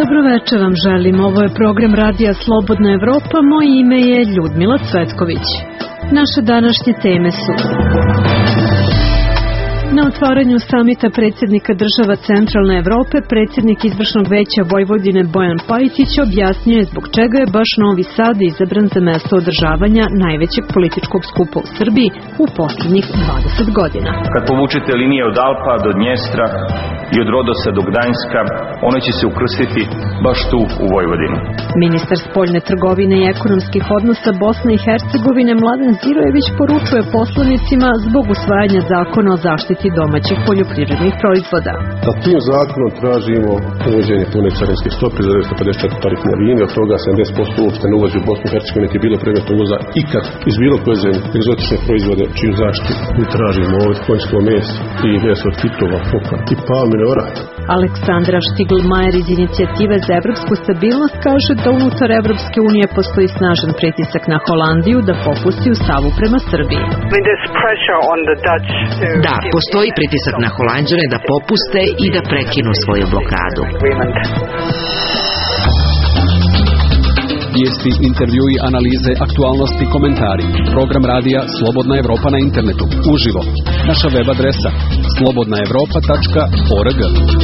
Dobro večer vam želim. Ovo je program Radija Slobodna Evropa. Moje ime je Ljudmila Cvetković. Naše današnje teme su: na otvaranju samita predsjednika država Centralne Evrope, predsjednik izvršnog veća Vojvodine Bojan Pajtić objasnio je zbog čega je baš Novi Sad izabran za mesto održavanja najvećeg političkog skupa u Srbiji u posljednjih 20 godina. Kad povučete linije od Alpa do Dnjestra i od Rodosa do Gdanjska, one će se ukrstiti baš tu u Vojvodini. Ministar spoljne trgovine i ekonomskih odnosa Bosne i Hercegovine Mladen Zirojević poručuje poslanicima zbog usvajanja zakona o zaštiti domaćih poljoprivrednih proizvoda. Sa tim zakonom tražimo uvođenje pune carinske stope za 954 tarifne linije, od toga 70% uopšte ne ulazi u Bosnu i Hercegovinu, niti je bilo predmet uvoza ikad iz bilo koje zemlje. Egzotične proizvode čiju zaštitu mi tražimo ovdje konjsko meso i meso od kitova, foka i palmine orade. Aleksandra Štiglmajer iz Inicijative za evropsku stabilnost kaže da unutar Evropske unije postoji snažan pritisak na Holandiju da popusti u stavu prema Srbiji. Da, postoji pritisak na Holanđane da popuste i da prekinu svoju blokadu. Vijesti, intervjui, analize, aktualnosti, komentari. Program radija Slobodna Evropa na internetu. Uživo. Naša web adresa slobodnaevropa.org.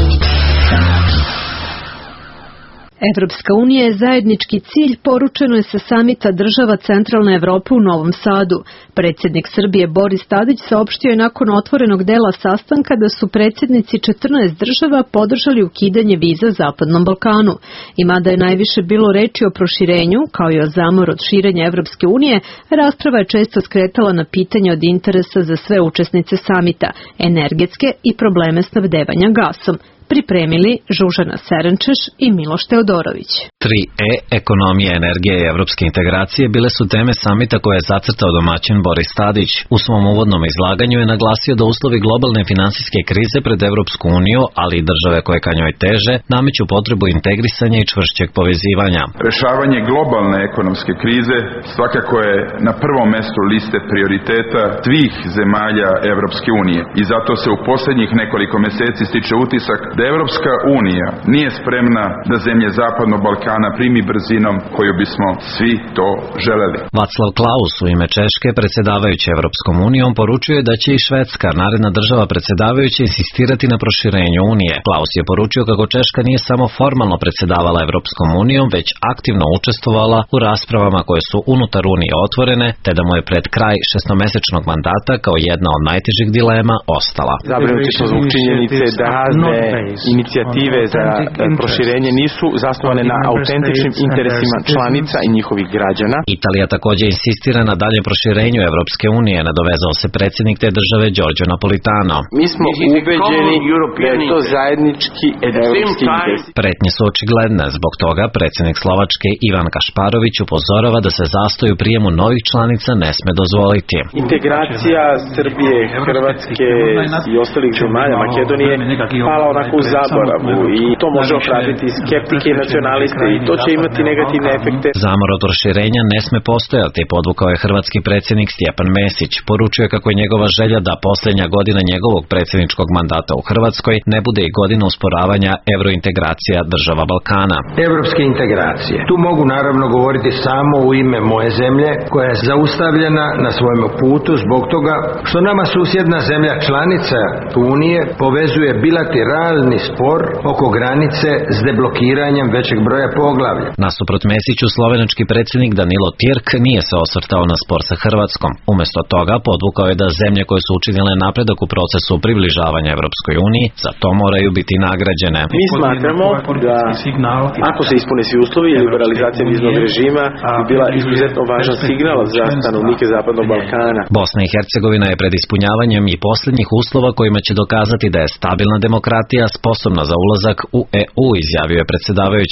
Evropska unija je zajednički cilj, poručeno je sa samita država Centralne Evrope u Novom Sadu. Predsjednik Srbije Boris Tadić saopštio je nakon otvorenog dela sastanka da su predsjednici 14 država podržali ukidanje viza Zapadnom Balkanu. I mada je najviše bilo reči o proširenju, kao i o zamoru od širenja Evropske unije, rasprava je često skretala na pitanje od interesa za sve učesnice samita, energetske i probleme snabdevanja gasom. Pripremili Žužana Serenčeš i Miloš Teodorović. 3E, ekonomija, energija i evropske integracije bile su teme samita koje je zacrtao domaćin Boris Tadić. U svom uvodnom izlaganju je naglasio da uslovi globalne finansijske krize pred Evropsku uniju, ali i države koje ka njoj teže, nameću potrebu integrisanja i čvršćeg povezivanja. Rešavanje globalne ekonomske krize svakako je na prvom mestu liste prioriteta svih zemalja Evropske unije i zato se u posljednjih nekoliko meseci stiče utisak da Evropska unija nije spremna da zemlje Zapadnog Balkana primi brzinom koju bismo svi to želeli. Václav Klaus u ime Češke, predsjedavajući Evropskom unijom, poručuje da će i Švedska, naredna država predsjedavajuća, insistirati na proširenju Unije. Klaus je poručio kako Češka nije samo formalno predsjedavala Evropskom unijom, već aktivno učestvovala u raspravama koje su unutar Unije otvorene, te da mu je pred kraj šestomesečnog mandata kao jedna od najtežih dilema ostala. Zabrinuti smo zbog činjenice da razne inicijative za proširenje nisu zasnovane na autentičnim interesima članica i njihovih građana. Italija također insistira na dalje proširenju Evropske unije, nadovezao se predsjednik te države Giorgio Napolitano. Mi smo ubeđeni da je to zajednički evropski interes. Pretnje su očigledne, zbog toga predsjednik Slovačke Ivan Kašparović upozorava da se zastoj u prijemu novih članica ne sme dozvoliti. Integracija Srbije, Hrvatske i ostalih zemalja Makedonije pala onako u zaboravu i to može ohrabriti skeptike i nacionaliste i to će imati negativne efekte. Zamor od proširenja ne sme postojati, podvukao je hrvatski predsjednik Stjepan Mesić. Poručuje kako je njegova želja da posljednja godina njegovog predsjedničkog mandata u Hrvatskoj ne bude i godina usporavanja evrointegracija država Balkana. Evropske integracije. Tu mogu naravno govoriti samo u ime moje zemlje, koja je zaustavljena na svojem putu zbog toga što nama susjedna zemlja članica Unije povezuje bilateralni spor oko granice s deblokiranjem većeg broja poglavlja. Nasuprot Mesiću, slovenački predsjednik Danilo Tirk nije se osvrtao na spor sa Hrvatskom. Umjesto toga podvukao je da zemlje koje su učinile napredak u procesu približavanja Evropskoj uniji za to moraju biti nagrađene. Mi smatramo da ako se ispune svi uslovi, liberalizacija viznog režima bi bila izuzetno važan signal za stanovnike Zapadnog Balkana. Bosna i Hercegovina je pred ispunjavanjem i posljednjih uslova kojima će dokazati da je stabilna demokratija sposobna za ulazak u EU, izjavio je predsjedavajući predsjednik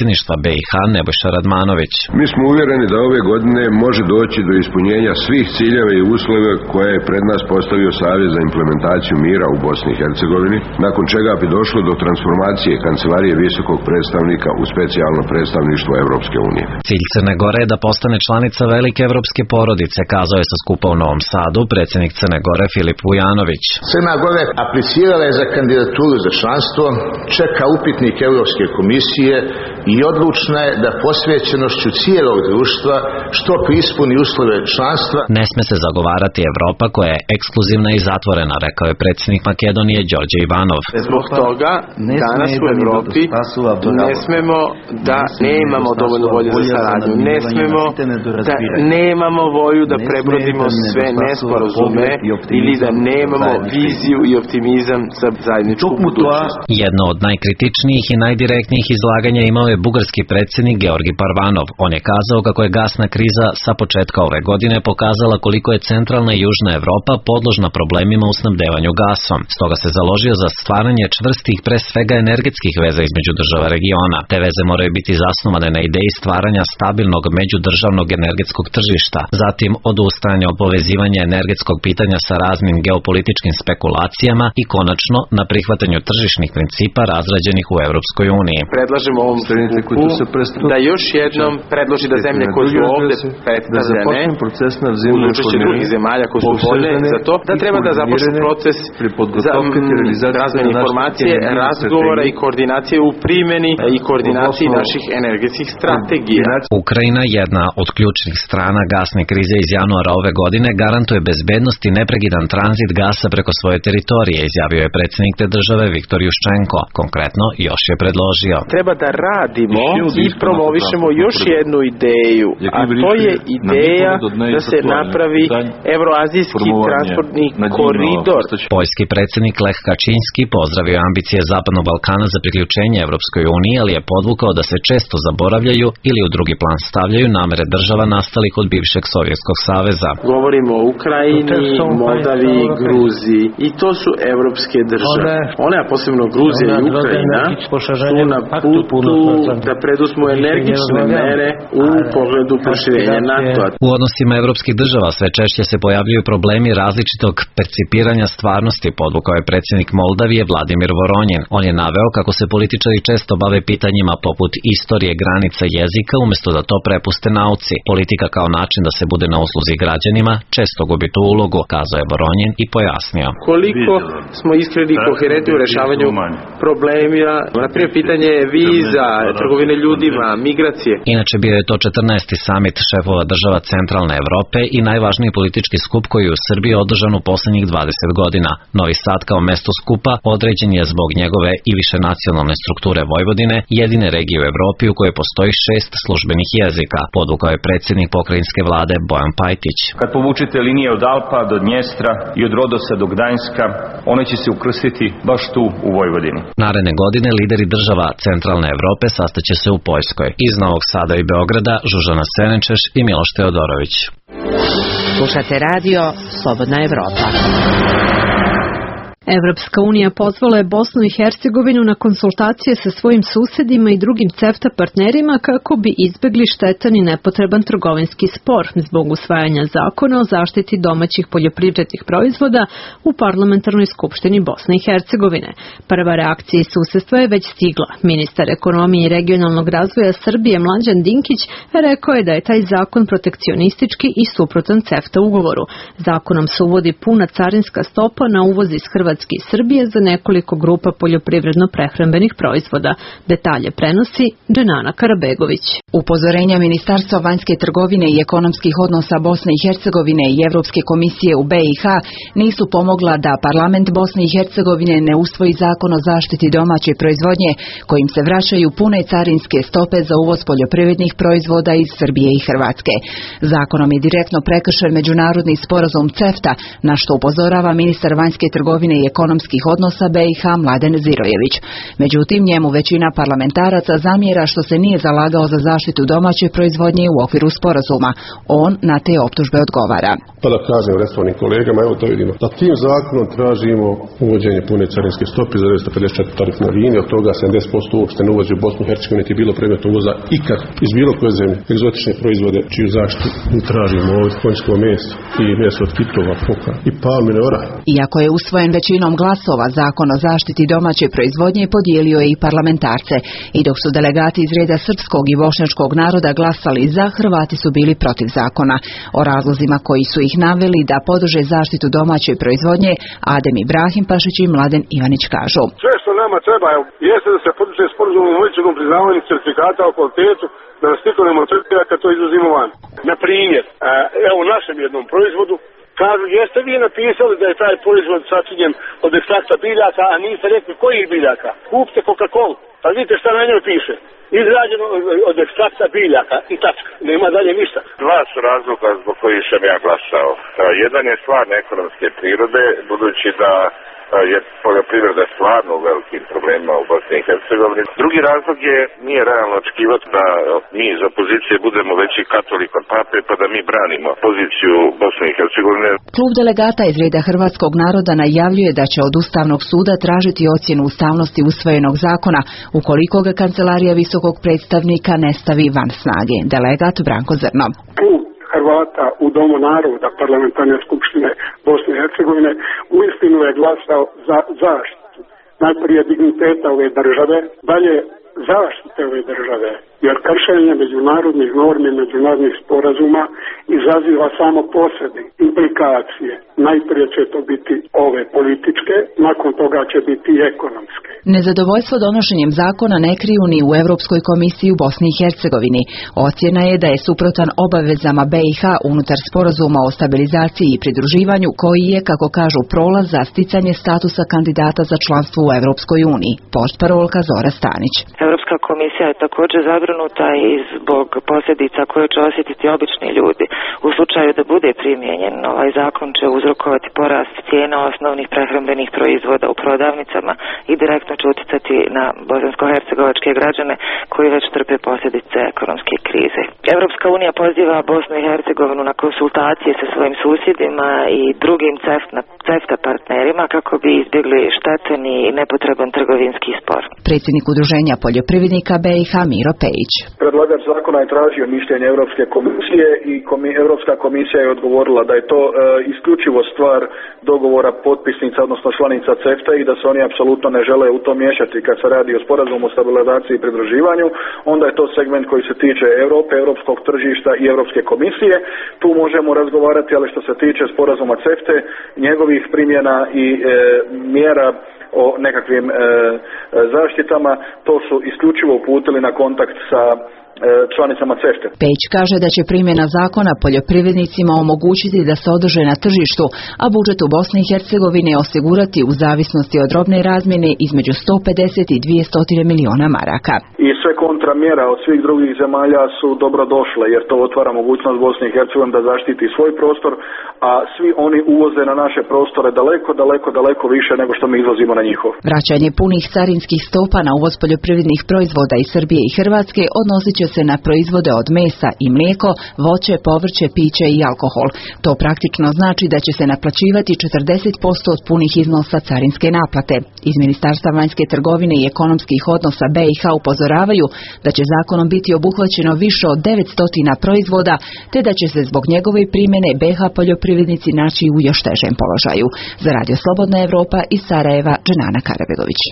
predsjedništva BiH Nebojša Radmanović. Mi smo uvjereni da ove godine može doći do ispunjenja svih ciljeva i uslova koje je pred nas postavio Savez za implementaciju mira u Bosni i Hercegovini, nakon čega bi došlo do transformacije Kancelarije visokog predstavnika u specijalno predstavništvo Evropske unije. Cilj Crne Gore je da postane članica velike evropske porodice, kazao je sa skupa u Novom Sadu predsjednik Crne Gore Filip Vujanović. Crna Gora aplicirala je za kandidaturu za članstvo, čeka upitnik Europske komisije i odlučna je da posvećenošću cijelog društva što ispuni uslove članstva. Ne sme se zagovarati Evropa koja je ekskluzivna i zatvorena, rekao je predsjednik Makedonije Đorđe Ivanov. Zbog toga danas u Evropi ne smemo da nemamo dovoljno volje za saradnju, ne smemo da nemamo volju da prebrodimo sve nesporazume ili da nemamo viziju i optimizam za zajedničku budućnost. Jedno od najkritičnijih i najdirektnijih izlaganja imao je bugarski predsjednik Georgi Parvanov. On je kazao kako je gasna kriza sa početka ove godine pokazala koliko je centralna i južna Evropa podložna problemima u snabdevanju gasom. Stoga se založio za stvaranje čvrstih, pre svega energetskih veza između država regiona. Te veze moraju biti zasnovane na ideji stvaranja stabilnog međudržavnog energetskog tržišta, zatim odustajanja od povezivanja energetskog pitanja sa raznim geopolitičkim spekulacijama i konačno na prihvatanju tržišnih principa razrađenih u Europskoj uniji. Predlažemo ovom skupu da još jednom predloži da zemlje koje su ovdje predstavljene uz učešće drugih zemalja koje su voljne za to, da treba da započne proces za razmjenu informacije, razgovora i koordinacije u primjeni i koordinaciji naših energetskih strategija. Ukrajina, jedna od ključnih strana gasne krize iz januara ove godine, garantuje bezbednost i neprekidan tranzit gasa preko svoje teritorije, izjavio je predsjednik te države Viktor Juščenko. Konkretno, još je predložio. Treba da radimo i promovišemo još jednu ideju, a to je ideja da se napravi evroazijski transportni koridor. Poljski predsjednik Lech Kaczynski pozdravio ambicije Zapadnog Balkana za priključenje Evropskoj uniji, ali je podvukao da se često zaboravljaju ili u drugi plan stavljaju namere država nastalih od bivšeg Sovjetskog saveza. Govorimo o Ukrajini, Moldaviji, Gruziji i to su evropske države. One, a posebno Gruzija i Ukrajina, su na putu da preduzmu energične mere u pogledu proširenja NATO-a. U odnosima evropskih država sve češće se pojavljuju problemi različitog percipiranja stvarnosti, podvukao je predsjednik Moldavije Vladimir Voronjin. On je naveo kako se političari često bave pitanjima poput istorije, granica, jezika, umjesto da to prepuste nauci. Politika kao način da se bude na usluzi građanima često gubi tu ulogu, kazao je Voronjin i pojasnio. Koliko smo iskreni i koherentni u rešavanju problemima, naprimjer pitanje viza, trgovine ljudima, migracije. Inače bio je to 14. samit šefova država centralne Evrope i najvažniji politički skup koji je u Srbiji održan u posljednjih 20 godina. Novi Sad kao mesto skupa određen je zbog njegove i više nacionalne strukture Vojvodine, jedine regije u Evropi u kojoj postoji 6 službenih jezika, podvukao je predsjednik pokrajinske vlade Bojan Pajtić. Kad povučete linije od Alpa do Dnjestra i od Rodosa do Gdańska, one će se ukrstiti baš tu u Vojvodini. Naredne godine lideri država centralne Evrope sastaće se u Poljskoj. Iz Novog Sada i Beograda Žužana Senečeš i Miloš Teodorović. Slušate radio Slobodna Evropa. Evropska unija pozvala je Bosnu i Hercegovinu na konsultacije sa svojim susedima i drugim CEFTA partnerima kako bi izbegli štetan i nepotreban trgovinski spor zbog usvajanja zakona o zaštiti domaćih poljoprivrednih proizvoda u Parlamentarnoj skupštini Bosne i Hercegovine. Prva reakcija iz susedstva je već stigla. Ministar ekonomije i regionalnog razvoja Srbije Mlađan Dinkić rekao je da je taj zakon protekcionistički i suprotan CEFTA ugovoru. Zakonom se uvodi puna carinska stopa na uvoz iz Hrvatske i Srbije za nekoliko grupa poljoprivredno-prehrambenih proizvoda. Detalje prenosi Dženana Karabegović. Upozorenja Ministarstva vanjske trgovine i ekonomskih odnosa Bosne i Hercegovine i Evropske komisije u BiH nisu pomogla da parlament Bosne i Hercegovine ne usvoji zakon o zaštiti domaće proizvodnje kojim se vraćaju pune carinske stope za uvoz poljoprivrednih proizvoda iz Srbije i Hrvatske. Zakonom je direktno prekršen međunarodni sporazum CEFTA, na što upozorava ministar vanjske trgovine i ekonomskih odnosa BiH Mladen Zirojević. Međutim, njemu većina parlamentaraca zamjera što se nije zalagao za zaštitu domaće proizvodnje u okviru sporazuma. On na te optužbe odgovara. Pa da kažem resornim kolegama, evo to vidimo, da tim zakonom tražimo uvođenje pune carinske stope za 954 tarifne linije, od toga 70% uopšte ne uvozi u Bosnu i Hercegovinu, niti je bilo predmet uvoza ikad iz bilo koje zemlje. Egzotične proizvode čiju zaštitu tražimo ovdje, konjsko meso i meso od kitova, foka i palmine orah. Iako je usvojen većinom glasova, zakon o zaštiti domaće proizvodnje podijelio je i parlamentarce. I dok su delegati iz reda srpskog i bošnjačkog naroda glasali za, Hrvati su bili protiv zakona. O razlozima koji su ih naveli da podrže zaštitu domaće proizvodnje, Adem Ibrahimpašić i Mladen Ivanić kažu. Sve što nama treba jeste da se podrže sporazumom o međusobnom priznavanju certifikata o kvalitetu, da nas niko ne maltretira kad to izuzimo van. Na primjer, evo u našem jednom proizvodu kažu, jeste vi napisali da je taj proizvod sačinjen od ekstrakta biljaka, a niste rekli kojih biljaka. Kupite Coca-Cola, pa vidite šta na njoj piše. Izrađeno od ekstrakta biljaka i tačka. Nema dalje ništa. Dva su razloga zbog kojih sam ja glasao. Jedan je stvarno ekonomske prirode, budući da je poljoprivreda stvarno u velikim problemima u Bosni i Hercegovini. Drugi razlog je, nije realno očekivati da mi iz opozicije budemo veći katolik od pape, pa da mi branimo poziciju Bosne i Hercegovine. Klub delegata iz reda hrvatskog naroda najavljuje da će od Ustavnog suda tražiti ocjenu ustavnosti usvojenog zakona ukoliko ga Kancelarija visokog predstavnika ne stavi van snage. Delegat Branko Zrno. Hrvata u Domu naroda Parlamentarne skupštine Bosne i Hercegovine uistinu je glasao za zaštitu najprije digniteta ove države, dalje zaštite ove države, jer kršenje međunarodnih normi, međunarodnih sporazuma izaziva samo po sebi implikacije. Najprije će to biti ove političke, nakon toga će biti i ekonomske. Nezadovoljstvo donošenjem zakona ne kriju ni u Europskoj komisiji u Bosni i Hercegovini. Ocjena je da je suprotan obavezama BiH unutar sporazuma o stabilizaciji i pridruživanju, koji je, kako kažu, prolaz za sticanje statusa kandidata za članstvo u Europskoj uniji. Portparolka Zora Stanić. Europska komisija je također zabrinuta i zbog posljedica koje će osjetiti obični ljudi. U slučaju da bude primijenjen, ovaj zakon će uzrokovati porast cijena osnovnih prehrambenih proizvoda u prodavnicama i direktno će utjecati na bosansko-hercegovačke građane koji već trpe posljedice ekonomske krize. Europska unija poziva Bosnu i Hercegovinu na konsultacije sa svojim susjedima i drugim CEFTA partnerima kako bi izbjegli štetan i nepotreban trgovinski spor. Predsjednik Udruženja poljoprivrednika BiH Miro Pejić. Predlagač zakona je tražio mišljenje Europske komisije i Europska komisija je odgovorila da je to isključivo stvar dogovora potpisnica, odnosno članica CEFTA i da se oni apsolutno ne žele u to miješati. Kad se radi o sporazumu o stabilizaciji i pridruživanju, onda je to segment koji se tiče Europe, europskog tržišta i Europske komisije. Tu možemo razgovarati, ali što se tiče sporazuma CEFTA, njegovih primjena i mjera o nekakvim zaštitama, to su isključivo uputili na kontakt sa članicama CEFTA. Pejić kaže da će primjena zakona poljoprivrednicima omogućiti da se održe na tržištu, a budžet u Bosni i Hercegovini osigurati u zavisnosti od robne razmjene između 150 i 200 miliona maraka. I sve kontramjera od svih drugih zemalja su dobro došle, jer to otvara mogućnost Bosni i Hercegovini da zaštiti svoj prostor, a svi oni uvoze na naše prostore daleko više nego što mi izvozimo na njihov. Vraćanje punih carinskih stopa na uvoz poljoprivrednih proizvoda iz Srbije i Hrvatske odnosit će se na proizvode od mesa i mlijeko, voće, povrće, piće i alkohol. To praktično znači da će se naplaćivati 40% od punih iznosa carinske naplate. Iz Ministarstva vanjske trgovine i ekonomskih odnosa BiH upozoravaju da će zakonom biti obuhvaćeno više od 900 proizvoda, te da će se zbog njegove primjene BiH poljoprivrednici naći u još težem položaju. Za Radio Slobodna Evropa iz Sarajeva, Dženana Karabegović.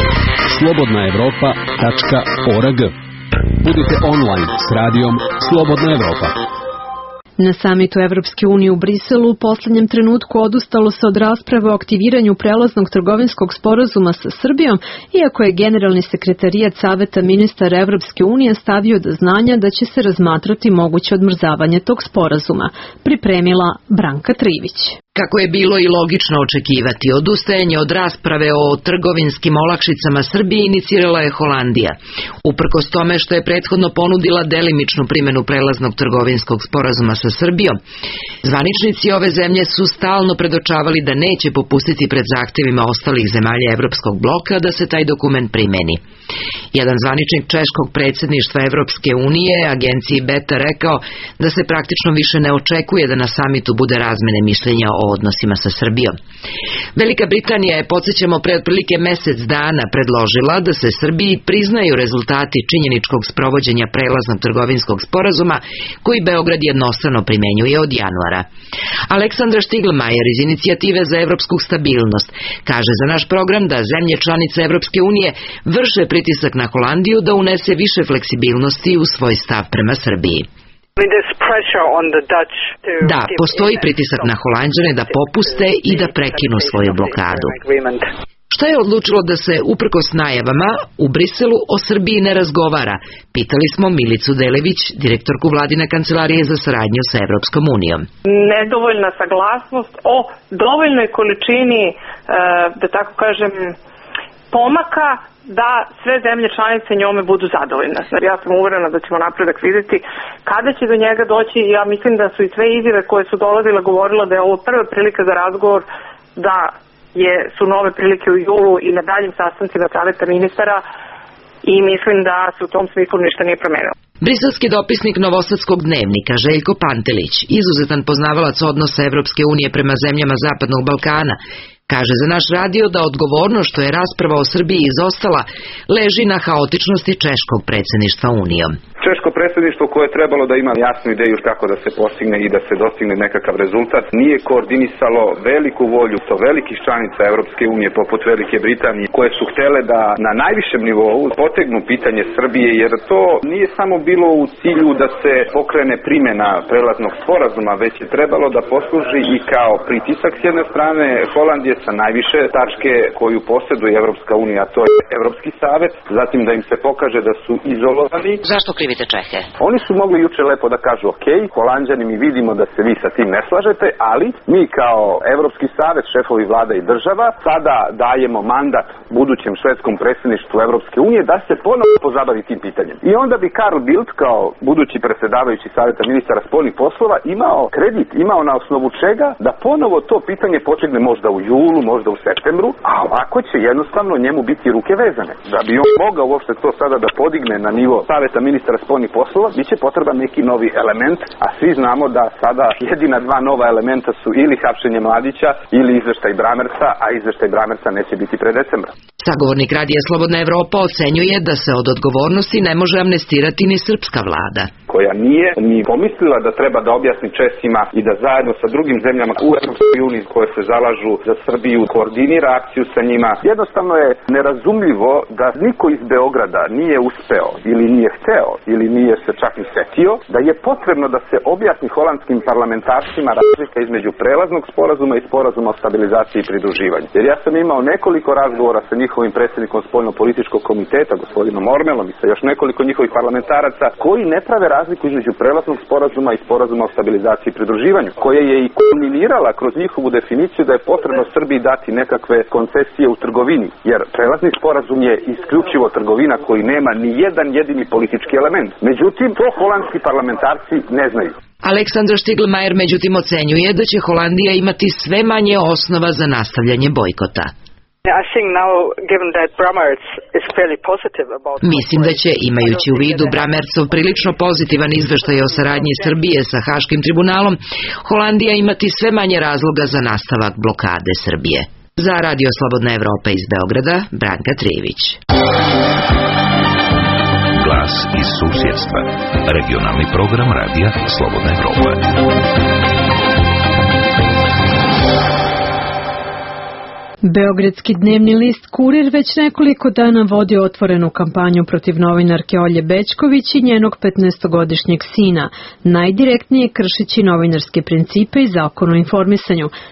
slobodnaevropa.org. Budite online s radijom Slobodna Evropa. Na samitu Evropske unije u Briselu u posljednjem trenutku odustalo se od rasprave o aktiviranju prelaznog trgovinskog sporazuma sa Srbijom, iako je generalni sekretarijat Saveta ministara Evropske unije stavio do znanja da će se razmatrati moguće odmrzavanje tog sporazuma. Pripremila Branka Trivić. Kako je bilo i logično očekivati, odustajanje od rasprave o trgovinskim olakšicama Srbije inicirala je Holandija. Uprkos tome što je prethodno ponudila delimičnu primjenu prelaznog trgovinskog sporazuma sa Srbijom, zvaničnici ove zemlje su stalno predočavali da neće popustiti pred zahtevima ostalih zemalja Evropskog bloka da se taj dokument primeni. Jedan zvaničnik češkog predsjedništva Evropske unije agenciji Beta rekao da se praktično više ne očekuje da na samitu bude razmene mišljenja o odnosima sa Srbijom. Velika Britanija je, podsjećamo, pre otprilike mesec dana predložila da se Srbiji priznaju rezultati činjeničkog sprovođenja prelaznog trgovinskog sporazuma koji Beograd jednostrano primenjuje od januara. Aleksandra Štiglmajer iz Inicijative za evropsku stabilnost kaže za naš program da zemlje članice Evropske unije vrše pritisak na Holandiju da unese više fleksibilnosti u svoj stav prema Srbiji. Da, postoji pritisak na Holanđane da popuste i da prekinu svoju blokadu. Šta je odlučilo da se, uprkos najavama, u Briselu o Srbiji ne razgovara? Pitali smo Milicu Delević, direktorku vladine kancelarije za saradnju sa Evropskom unijom. Nedovoljna saglasnost o dovoljnoj količini, da tako kažem, pomaka da sve zemlje članice njome budu zadovoljne. Ja sam uverena da ćemo napredak vidjeti. Kada će do njega doći, ja mislim da su i sve izjave koje su dolazile govorila da je ovo prva prilika za razgovor, da su nove prilike u julu i na daljim sastancima saveta ministara i mislim da se u tom smislu ništa nije promenilo. Briselski dopisnik Novosadskog dnevnika Željko Pantelić, izuzetan poznavalac odnosa Evropske unije prema zemljama Zapadnog Balkana, kaže za naš radio da odgovornost što je rasprava o Srbiji izostala leži na haotičnosti češkog predsjedništva Unijom. Češko predsjedništvo koje je trebalo da ima jasnu ideju kako da se postigne i da se dostigne nekakav rezultat, nije koordinisalo veliku volju to velikih članica Evropske unije poput Velike Britanije koje su htele da na najvišem nivou potegnu pitanje Srbije, jer to nije samo bilo u cilju da se pokrene primjena prelaznog sporazuma, već je trebalo da posluži i kao pritisak s jedne strane Holandije sa najviše tačke koju posjeduje Evropska unija, a to je Evropski savet, zatim da im se pokaže da su izolovani. Zašto krivite Čehe? Oni su mogli juče lepo da kažu ok, Holanđani, mi vidimo da se vi sa tim ne slažete, ali mi kao Evropski savet, šefovi vlada i država, sada dajemo mandat budućem švedskom predsjedništvu Evropske unije da se ponovo pozabavi tim pitanjem. I onda bi Carl Bildt kao budući predsjedavajući saveta ministara spoljnih poslova imao kredit, imao na osnovu čega da ponovo to pitanje počegne možda u julu, možda u septembru, a ovako će jednostavno njemu biti ruke vezane. Da bi on mogao uopšte to sada da podigne na nivo saveta ministara spoljnih poslova, bit će potreban neki novi element, a svi znamo da sada jedina dva nova elementa su ili hapšenje Mladića ili izveštaj Bramersa, a izveštaj Bramersa neće biti pre decembra. Sagovornik Radija Slobodna Evropa ocenjuje da se od odgovornosti ne može amnestirati ni srpska vlada, koja nije ni pomislila da treba da objasni Česima i da zajedno sa drugim zemljama u Evropskoj uniji koje se zalažu za Srbiju koordinira akciju sa njima. Jednostavno je nerazumljivo da niko iz Beograda nije uspeo ili nije hteo ili nije se čak ni setio da je potrebno da se objasni holandskim parlamentarcima razlika između prelaznog sporazuma i sporazuma o stabilizaciji i pridruživanju. Jer ja sam imao nekoliko razgovora sa njihovim predsjednikom spoljno-političkog komiteta, gospodinom Ormelom, i sa još nekoliko njihovih parlamentaraca koji ne prave razliku između prelaznog sporazuma i sporazuma o stabilizaciji i pridruživanju, koja je i kulminirala kroz njihovu definiciju da je potrebno Srbiji dati nekakve koncesije u trgovini, jer prelazni sporazum je isključivo trgovina koji nema ni jedan jedini politički element. Međutim, to holandski parlamentarci ne znaju. Aleksandar Štiglmajer međutim ocenjuje da će Holandija imati sve manje osnova za nastavljanje bojkota. Mislim da će, imajući u vidu Bramertsov prilično pozitivan izveštaj o saradnji Srbije sa Haškim tribunalom, Holandija imati sve manje razloga za nastavak blokade Srbije. Za Radio Slobodna Evropa iz Beograda, Branka Trijević. Glas iz susjedstva. Regionalni program Radija Slobodna Evropa. Beogradski dnevni list Kurir već nekoliko dana vodi otvorenu kampanju protiv novinarke Olje Bećković i njenog 15-godišnjeg sina, najdirektnije kršeći novinarske principe i zakon o informisanju,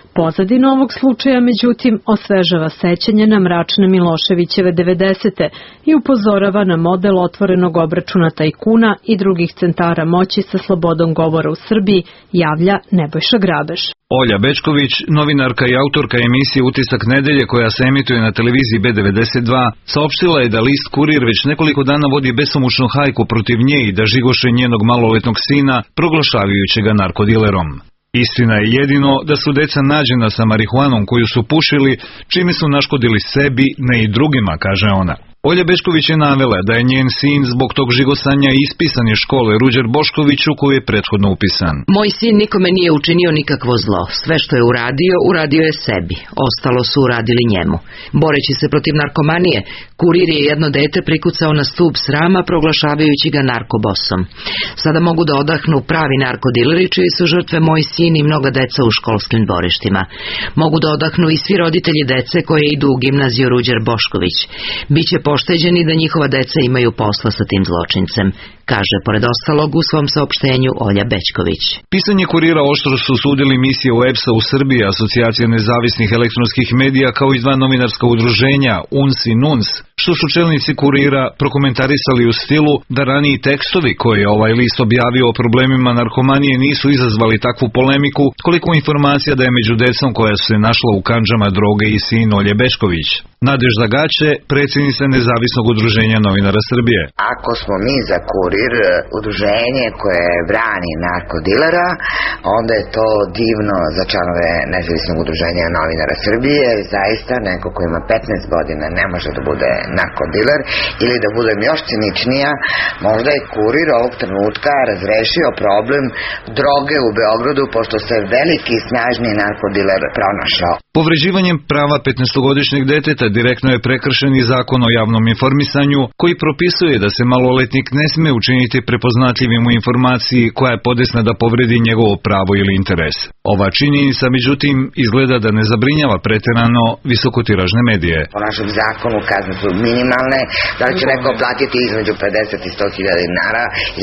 Pozadina ovog slučaja, međutim, osvežava sećanje na mračne Miloševićeve 90. i upozorava na model otvorenog obračuna tajkuna i drugih centara moći sa slobodom govora u Srbiji, javlja Nebojša Grabeš. Olja Bečković, novinarka i autorka emisije Utisak nedelje koja se emituje na televiziji B92, saopštila je da list Kurir već nekoliko dana vodi besomučnu hajku protiv nje i da žigoše njenog maloletnog sina, proglašavajući ga narkodilerom. Istina je jedino da su deca nađena sa marihuanom koju su pušili, čime su naškodili sebi, ne i drugima, kaže ona. Olja Bečković je navela da je njen sin zbog tog žigosanja ispisan iz škole Ruđer Boškoviću koji je prethodno upisan. Moj sin nikome nije učinio nikakvo zlo. Sve što je uradio je sebi. Ostalo su uradili njemu. Boreći se protiv narkomanije, Kurir je jedno dete prikucao na stup srama proglašavajući ga narkobosom. Sada mogu da odahnu pravi narkodileri čiji su žrtve moj sin i mnoga deca u školskim dvorištima. Mogu da odahnu i svi roditelji dece koje idu u gimnaziju Ruđer Bošković. Biće pošteđeni da njihova deca imaju posla sa tim zločincem, kaže pored ostalog u svom saopštenju Olja Bečković. Pisanje Kurira oštro su sudili misije UEPS-a u Srbiji, Asocijacija nezavisnih elektronskih medija, kao i dva novinarska udruženja, UNS i NUNS, što su čelnici Kurira prokomentarisali u stilu da raniji tekstovi koje je ovaj list objavio o problemima narkomanije nisu izazvali takvu polemiku, koliko informacija da je među decom koja su se našla u kandžama droge i sin Olje Bečković. Nadežda Gaće, predsjednica Nezavisnog udruženja novinara Srbije. Ako smo mi za Kurir udruženje koje brani narkodilera, onda je to divno za članove Nezavisnog udruženja novinara Srbije. Zaista neko ko ima 15 godina ne može da bude narkodiler, ili da budem još ciničnija, možda je Kurir ovog trenutka razrešio problem droge u Beogradu, pošto se veliki snažni narkodiler pronašao. Povređivanjem prava 15-godišnjeg deteta direktno je prekršen i Zakon o javnom informisanju, koji propisuje da se maloletnik ne sme učiniti prepoznatljivim u informaciji koja je podesna da povredi njegovo pravo ili interes. Ova činjenica, međutim, izgleda da ne zabrinjava preterano visokotiražne medije. Po našem zakonu kazne su minimalne, da li će neko platiti između 50 i 100.000 dinara ili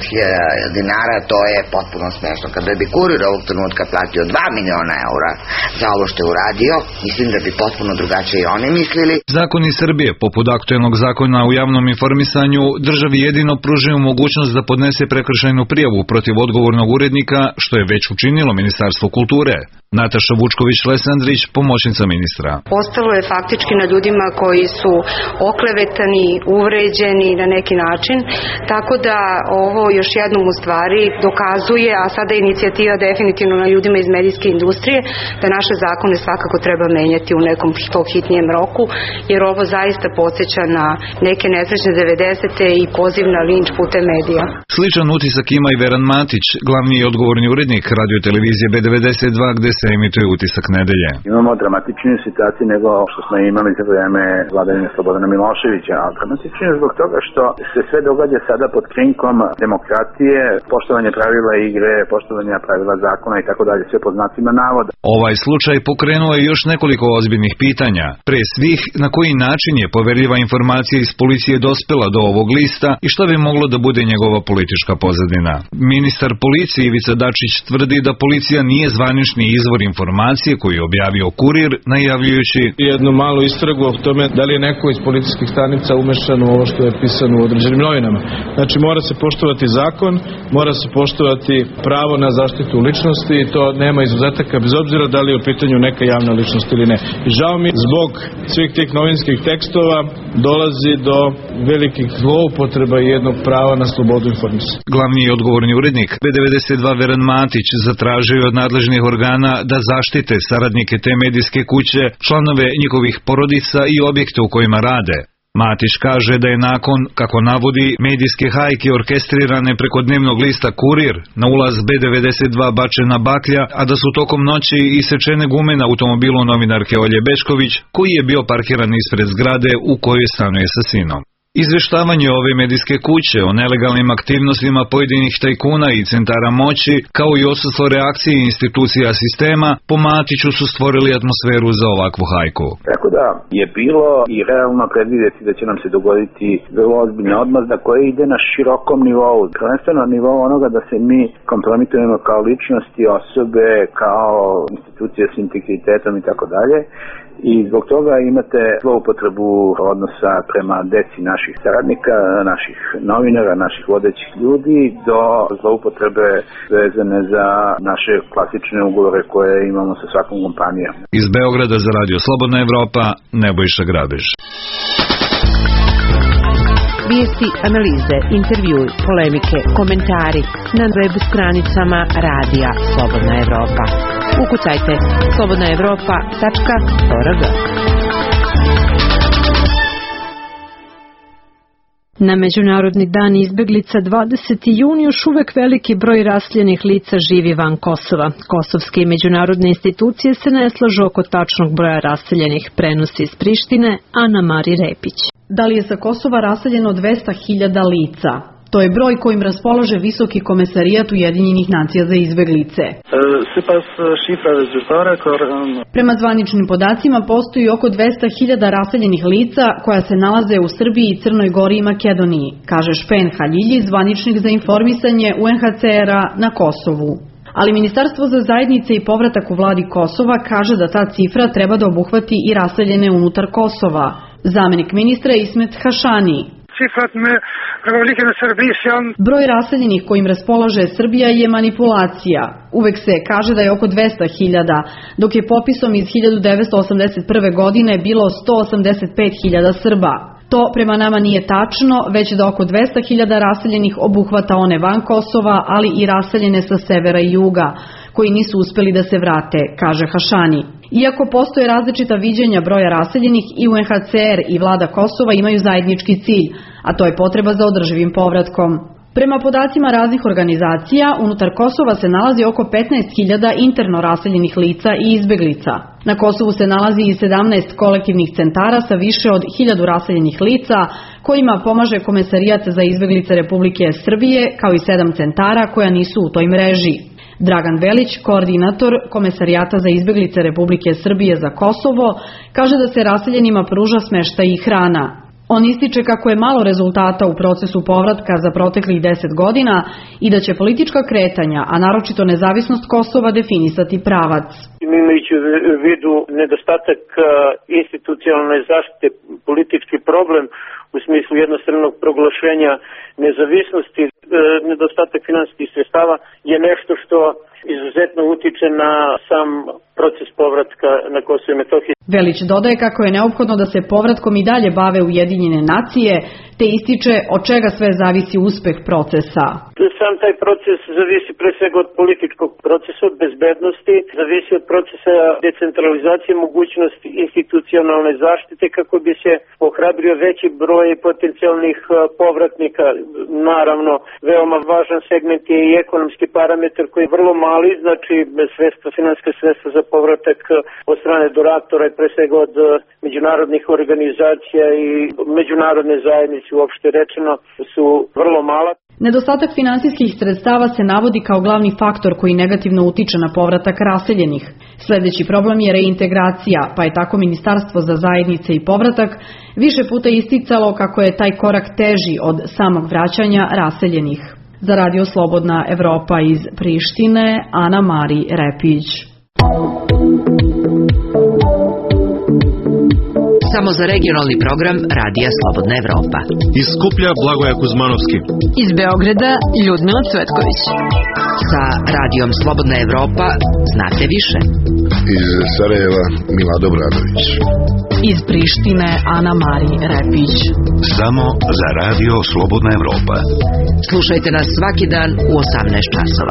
30.000 dinara, to je potpuno smešno. Kada bi Kurir ovog trenutka platio 2 miliona eura za ovo što je uradio, mislim da bi potpuno drugačije i oni mislili. Zakoni Srbije, poput aktuelnog zakona o javnom informisanju, državi jedino pružaju mogućnost da podnese prekršajnu prijavu protiv odgovornog urednika, što je već učinilo Ministarstvo kulture. Nataša Vučković-Lesandrić, pomoćnica ministra. Ostalo je faktički na ljudima koji su oklevetani, uvređeni na neki način, tako da ovo još jednom u stvari dokazuje, a sada je inicijativa definitivno na ljudima iz medijske industrije, da naše zakone svakako treba menjati u nekom hitnijem roku, jer ovo zaista podsjeća na neke nesrećne 90. i poziv na linč putem medija. Sličan utisak ima i Veran Matić, glavni i odgovorni urednik radio televizije B92, gde se emituje Utisak nedelje. Imamo dramatičniju situaciju nego što smo imali za vreme vladavine Slobodana Miloševića, a dramatičnije zbog toga što se sve događa sada pod krinkom demokratije, poštovanje pravila igre, poštovanje pravila zakona i tako dalje, sve pod znacima navoda. Ovaj slučaj pokrenuo je još nekoliko ozbiljnih pitanja. Pre svih, na koji način je poverljiva informacija iz policije dospela do ovog lista i šta bi moglo da bude njegova politička pozadina. Ministar policije Ivica Dačić tvrdi da policija nije zvanični izvor informacije koji je objavio Kurir, najavljujući jednu malu istragu o tome da li je neko iz policijskih stanica umešan u ovo što je pisano u određenim novinama. Znači mora se poštovati zakon, mora se poštovati pravo na zaštitu ličnosti i to nema izuzetaka bez obzira da li je u pitanju neka javna ličnost ili ne. I žao mi zbog svih tih novinskih tekstova dolazi do velikih zloupotreba i jednog prava na slobodu informisanja. Glavni i odgovorni urednik B92 Veran Matić zatražio od nadležnih organa da zaštite saradnike te medijske kuće, članove njihovih porodica i objekte u kojima rade. Matić kaže da je nakon, kako navodi, medijske hajke orkestrirane preko dnevnog lista Kurir na ulaz B92 bačena baklja, a da su tokom noći isečene gume na automobilu novinarke Olje Bečković, koji je bio parkiran ispred zgrade u kojoj stanuje sa sinom. Izveštavanje ove medijske kuće o nelegalnim aktivnostima pojedinih tajkuna i centara moći, kao i odsustvo reakcije institucija sistema, po Matiću su stvorili atmosferu za ovakvu hajku. Tako da je bilo i realno predvidjeti da će nam se dogoditi vrlo ozbiljna odmazda koja ide na širokom nivou, prvenstveno na nivou onoga da se mi kompromitujemo kao ličnosti, osobe, kao institucije s integritetom i tako dalje. I zbog toga imate zloupotrebu odnosa prema deci naših saradnika, naših novinara, naših vodećih ljudi, do zloupotrebe vezane za naše klasične ugovore koje imamo sa svakom kompanijom. Iz Beograda za Radio Slobodna Evropa, Nebojša Grabež. Vijesti, analize, intervjui, polemike, komentari na web stranicama Radija Slobodna Evropa. Ukucajte slobodnaevropa.org. Na Međunarodni dan izbeglica 20. jun još uvek veliki broj raseljenih lica živi van Kosova. Kosovske i međunarodne institucije se ne slažu oko tačnog broja raseljenih, prenosi iz Prištine Ana Mari Repić. Da li je sa Kosova raseljeno 200.000 lica? To je broj kojim raspolaže Visoki komesarijat Ujedinjenih nacija za izbeglice. Prema zvaničnim podacima postoji oko 200.000 raseljenih lica koja se nalaze u Srbiji, Crnoj Gori i Makedoniji, kaže Špen Haljilji, zvaničnik za informisanje UNHCR-a na Kosovu. Ali Ministarstvo za zajednice i povratak u vladi Kosova kaže da ta cifra treba da obuhvati i raseljene unutar Kosova. Zamenik ministra Ismet Hašani. Broj raseljenih kojim raspolaže Srbija je manipulacija. Uvek se kaže da je oko 200.000, dok je popisom iz 1981. godine bilo 185.000 Srba. To prema nama nije tačno, već da oko 200.000 raseljenih obuhvata one van Kosova, ali i raseljene sa severa i juga, koji nisu uspeli da se vrate, kaže Hašani. Iako postoje različita viđenja broja raseljenih, i UNHCR i vlada Kosova imaju zajednički cilj, a to je potreba za održivim povratkom. Prema podacima raznih organizacija, unutar Kosova se nalazi oko 15.000 interno raseljenih lica i izbeglica. Na Kosovu se nalazi i 17 kolektivnih centara sa više od 1000 raseljenih lica, kojima pomaže Komesarijat za izbeglice Republike Srbije, kao i 7 centara koja nisu u toj mreži. Dragan Velić, koordinator Komesarijata za izbeglice Republike Srbije za Kosovo, kaže da se raseljenima pruža smeštaj i hrana. On ističe kako je malo rezultata u procesu povratka za proteklih 10 godina i da će politička kretanja, a naročito nezavisnost Kosova, definisati pravac. Imajući u vidu nedostatak institucionalne zaštite, politički problem u smislu jednostranog proglašenja nezavisnosti, nedostatak finansijskih sredstava je nešto što izuzetno utiče na sam proces povratka na Kosovo i Metohiju. Velić dodaje kako je neophodno da se povratkom i dalje bave Ujedinjene nacije, te ističe od čega sve zavisi uspeh procesa. Sam taj proces zavisi pre svega od političkog procesa, od bezbednosti, zavisi od procesa decentralizacije, mogućnosti institucionalne zaštite kako bi se ohrabrio veći broj potencijalnih povratnika. Naravno, veoma važan segment je i ekonomski parametar koji je vrlo mali, znači bez sredstva, finansijska sredstva za povratak od strane donatora i pre svega od međunarodnih organizacija i međunarodne zajednice uopšte rečeno su vrlo mala. Nedostatak finansijskih sredstava se navodi kao glavni faktor koji negativno utiče na povratak raseljenih. Sljedeći problem je reintegracija, pa je tako Ministarstvo za zajednice i povratak više puta isticalo kako je taj korak teži od samog vraćanja raseljenih. Za Radio Slobodna Evropa iz Prištine, Ana Mari Repić. Samo za regionalni program Radija Slobodna Evropa. Iz Skuplja Blagoja Kuzmanovski. Iz Beograda Ljudmila Cvetković. Sa Radijom Slobodna Evropa znate više. Iz Sarajeva Milado Obradović. Iz Prištine Ana Mari Repić. Samo za Radio Slobodna Evropa. Slušajte nas svaki dan u 18 časova.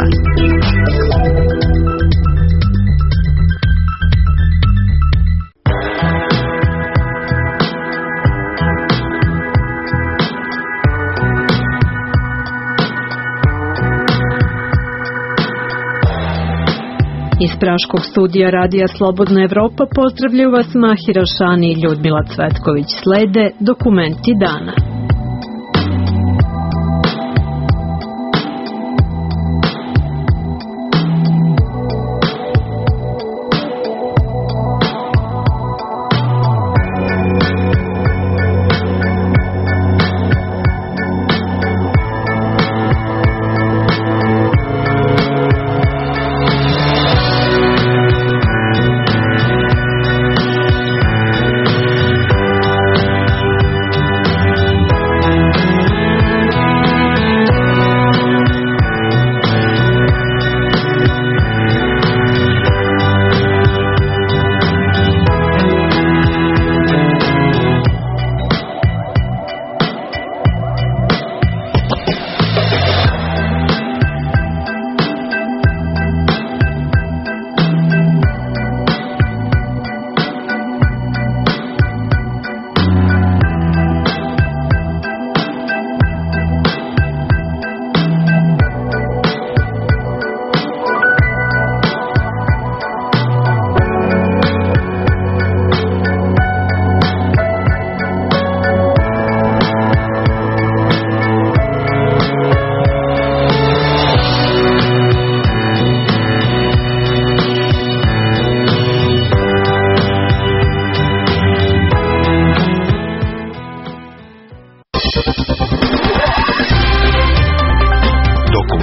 Iz Praškog studija Radija Slobodna Evropa pozdravljaju vas Mahira Šani i Ljudmila Cvetković. Slede dokumenti dana.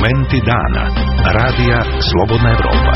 Dokumenti dana. Radija Slobodna Evropa.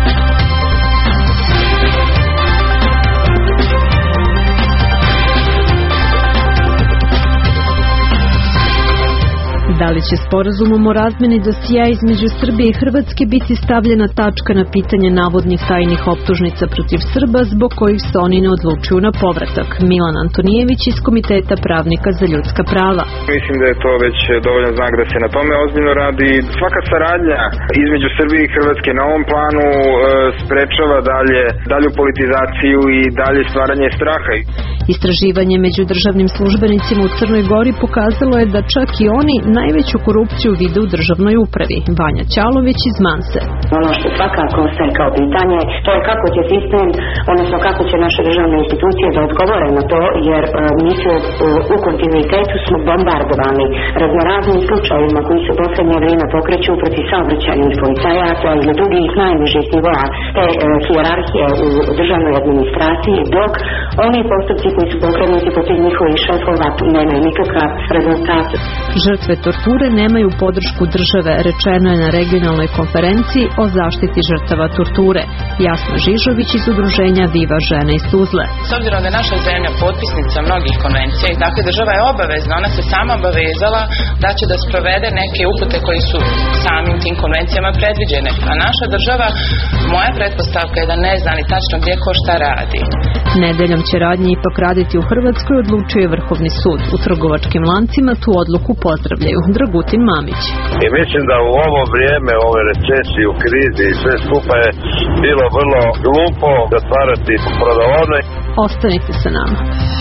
Da li će sporazumom o razmeni dosija između Srbije i Hrvatske biti stavljena tačka na pitanje navodnih tajnih optužnica protiv Srba zbog kojih se oni ne odlučuju na povratak? Milan Antonijević iz Komiteta pravnika za ljudska prava. Mislim da je to već dovoljan znak da se na tome ozbiljno radi. Svaka saradnja između Srbije i Hrvatske na ovom planu sprečava dalju politizaciju i dalje stvaranje straha. Istraživanje među državnim službenicima u Crnoj Gori pokazalo je da čak i oni najveću korupciju vide u državnoj upravi. Vanja Ćalović iz Manse. Ono što svakako ostaje kao pitanje, to je kako će sistem, odnosno kako će naše državne institucije da odgovore na to, jer mi su u kontinuitetu smo bombardovani raznoraznim slučajevima koji se poslednje vrijeme pokreću protiv saobraćajnih policajaca ili drugih najnižih nivoa te hijerarhije u državnoj administraciji, dok oni postupci koji su pokrenuti protiv njihovih šefova nemaju nikakav rezultat. Žrtve torture nemaju podršku države, rečeno je na regionalnoj konferenciji o zaštiti žrtava torture. Jasna Žižović iz udruženja Viva žene iz Tuzle. S obzirom da je naša zemlja potpisnica mnogih konvencija i dakle država je obavezna, ona se sama obavezala da će da sprovede neke upute koji su samim tim konvencijama predviđene. A naša država, moja pretpostavka je da ne zna ni tačno gdje ko šta radi. Nedeljom će radnje ipak raditi u Hrvatskoj, odlučuje Vrhovni sud. U trgovačkim lancima tu odluku pozdravljaju. Dragutin Mamić. I mislim da u ovo vrijeme, ove recesije, u krizi i sve skupa je bilo vrlo glupo zatvarati prodavaone. Ostanite sa nama.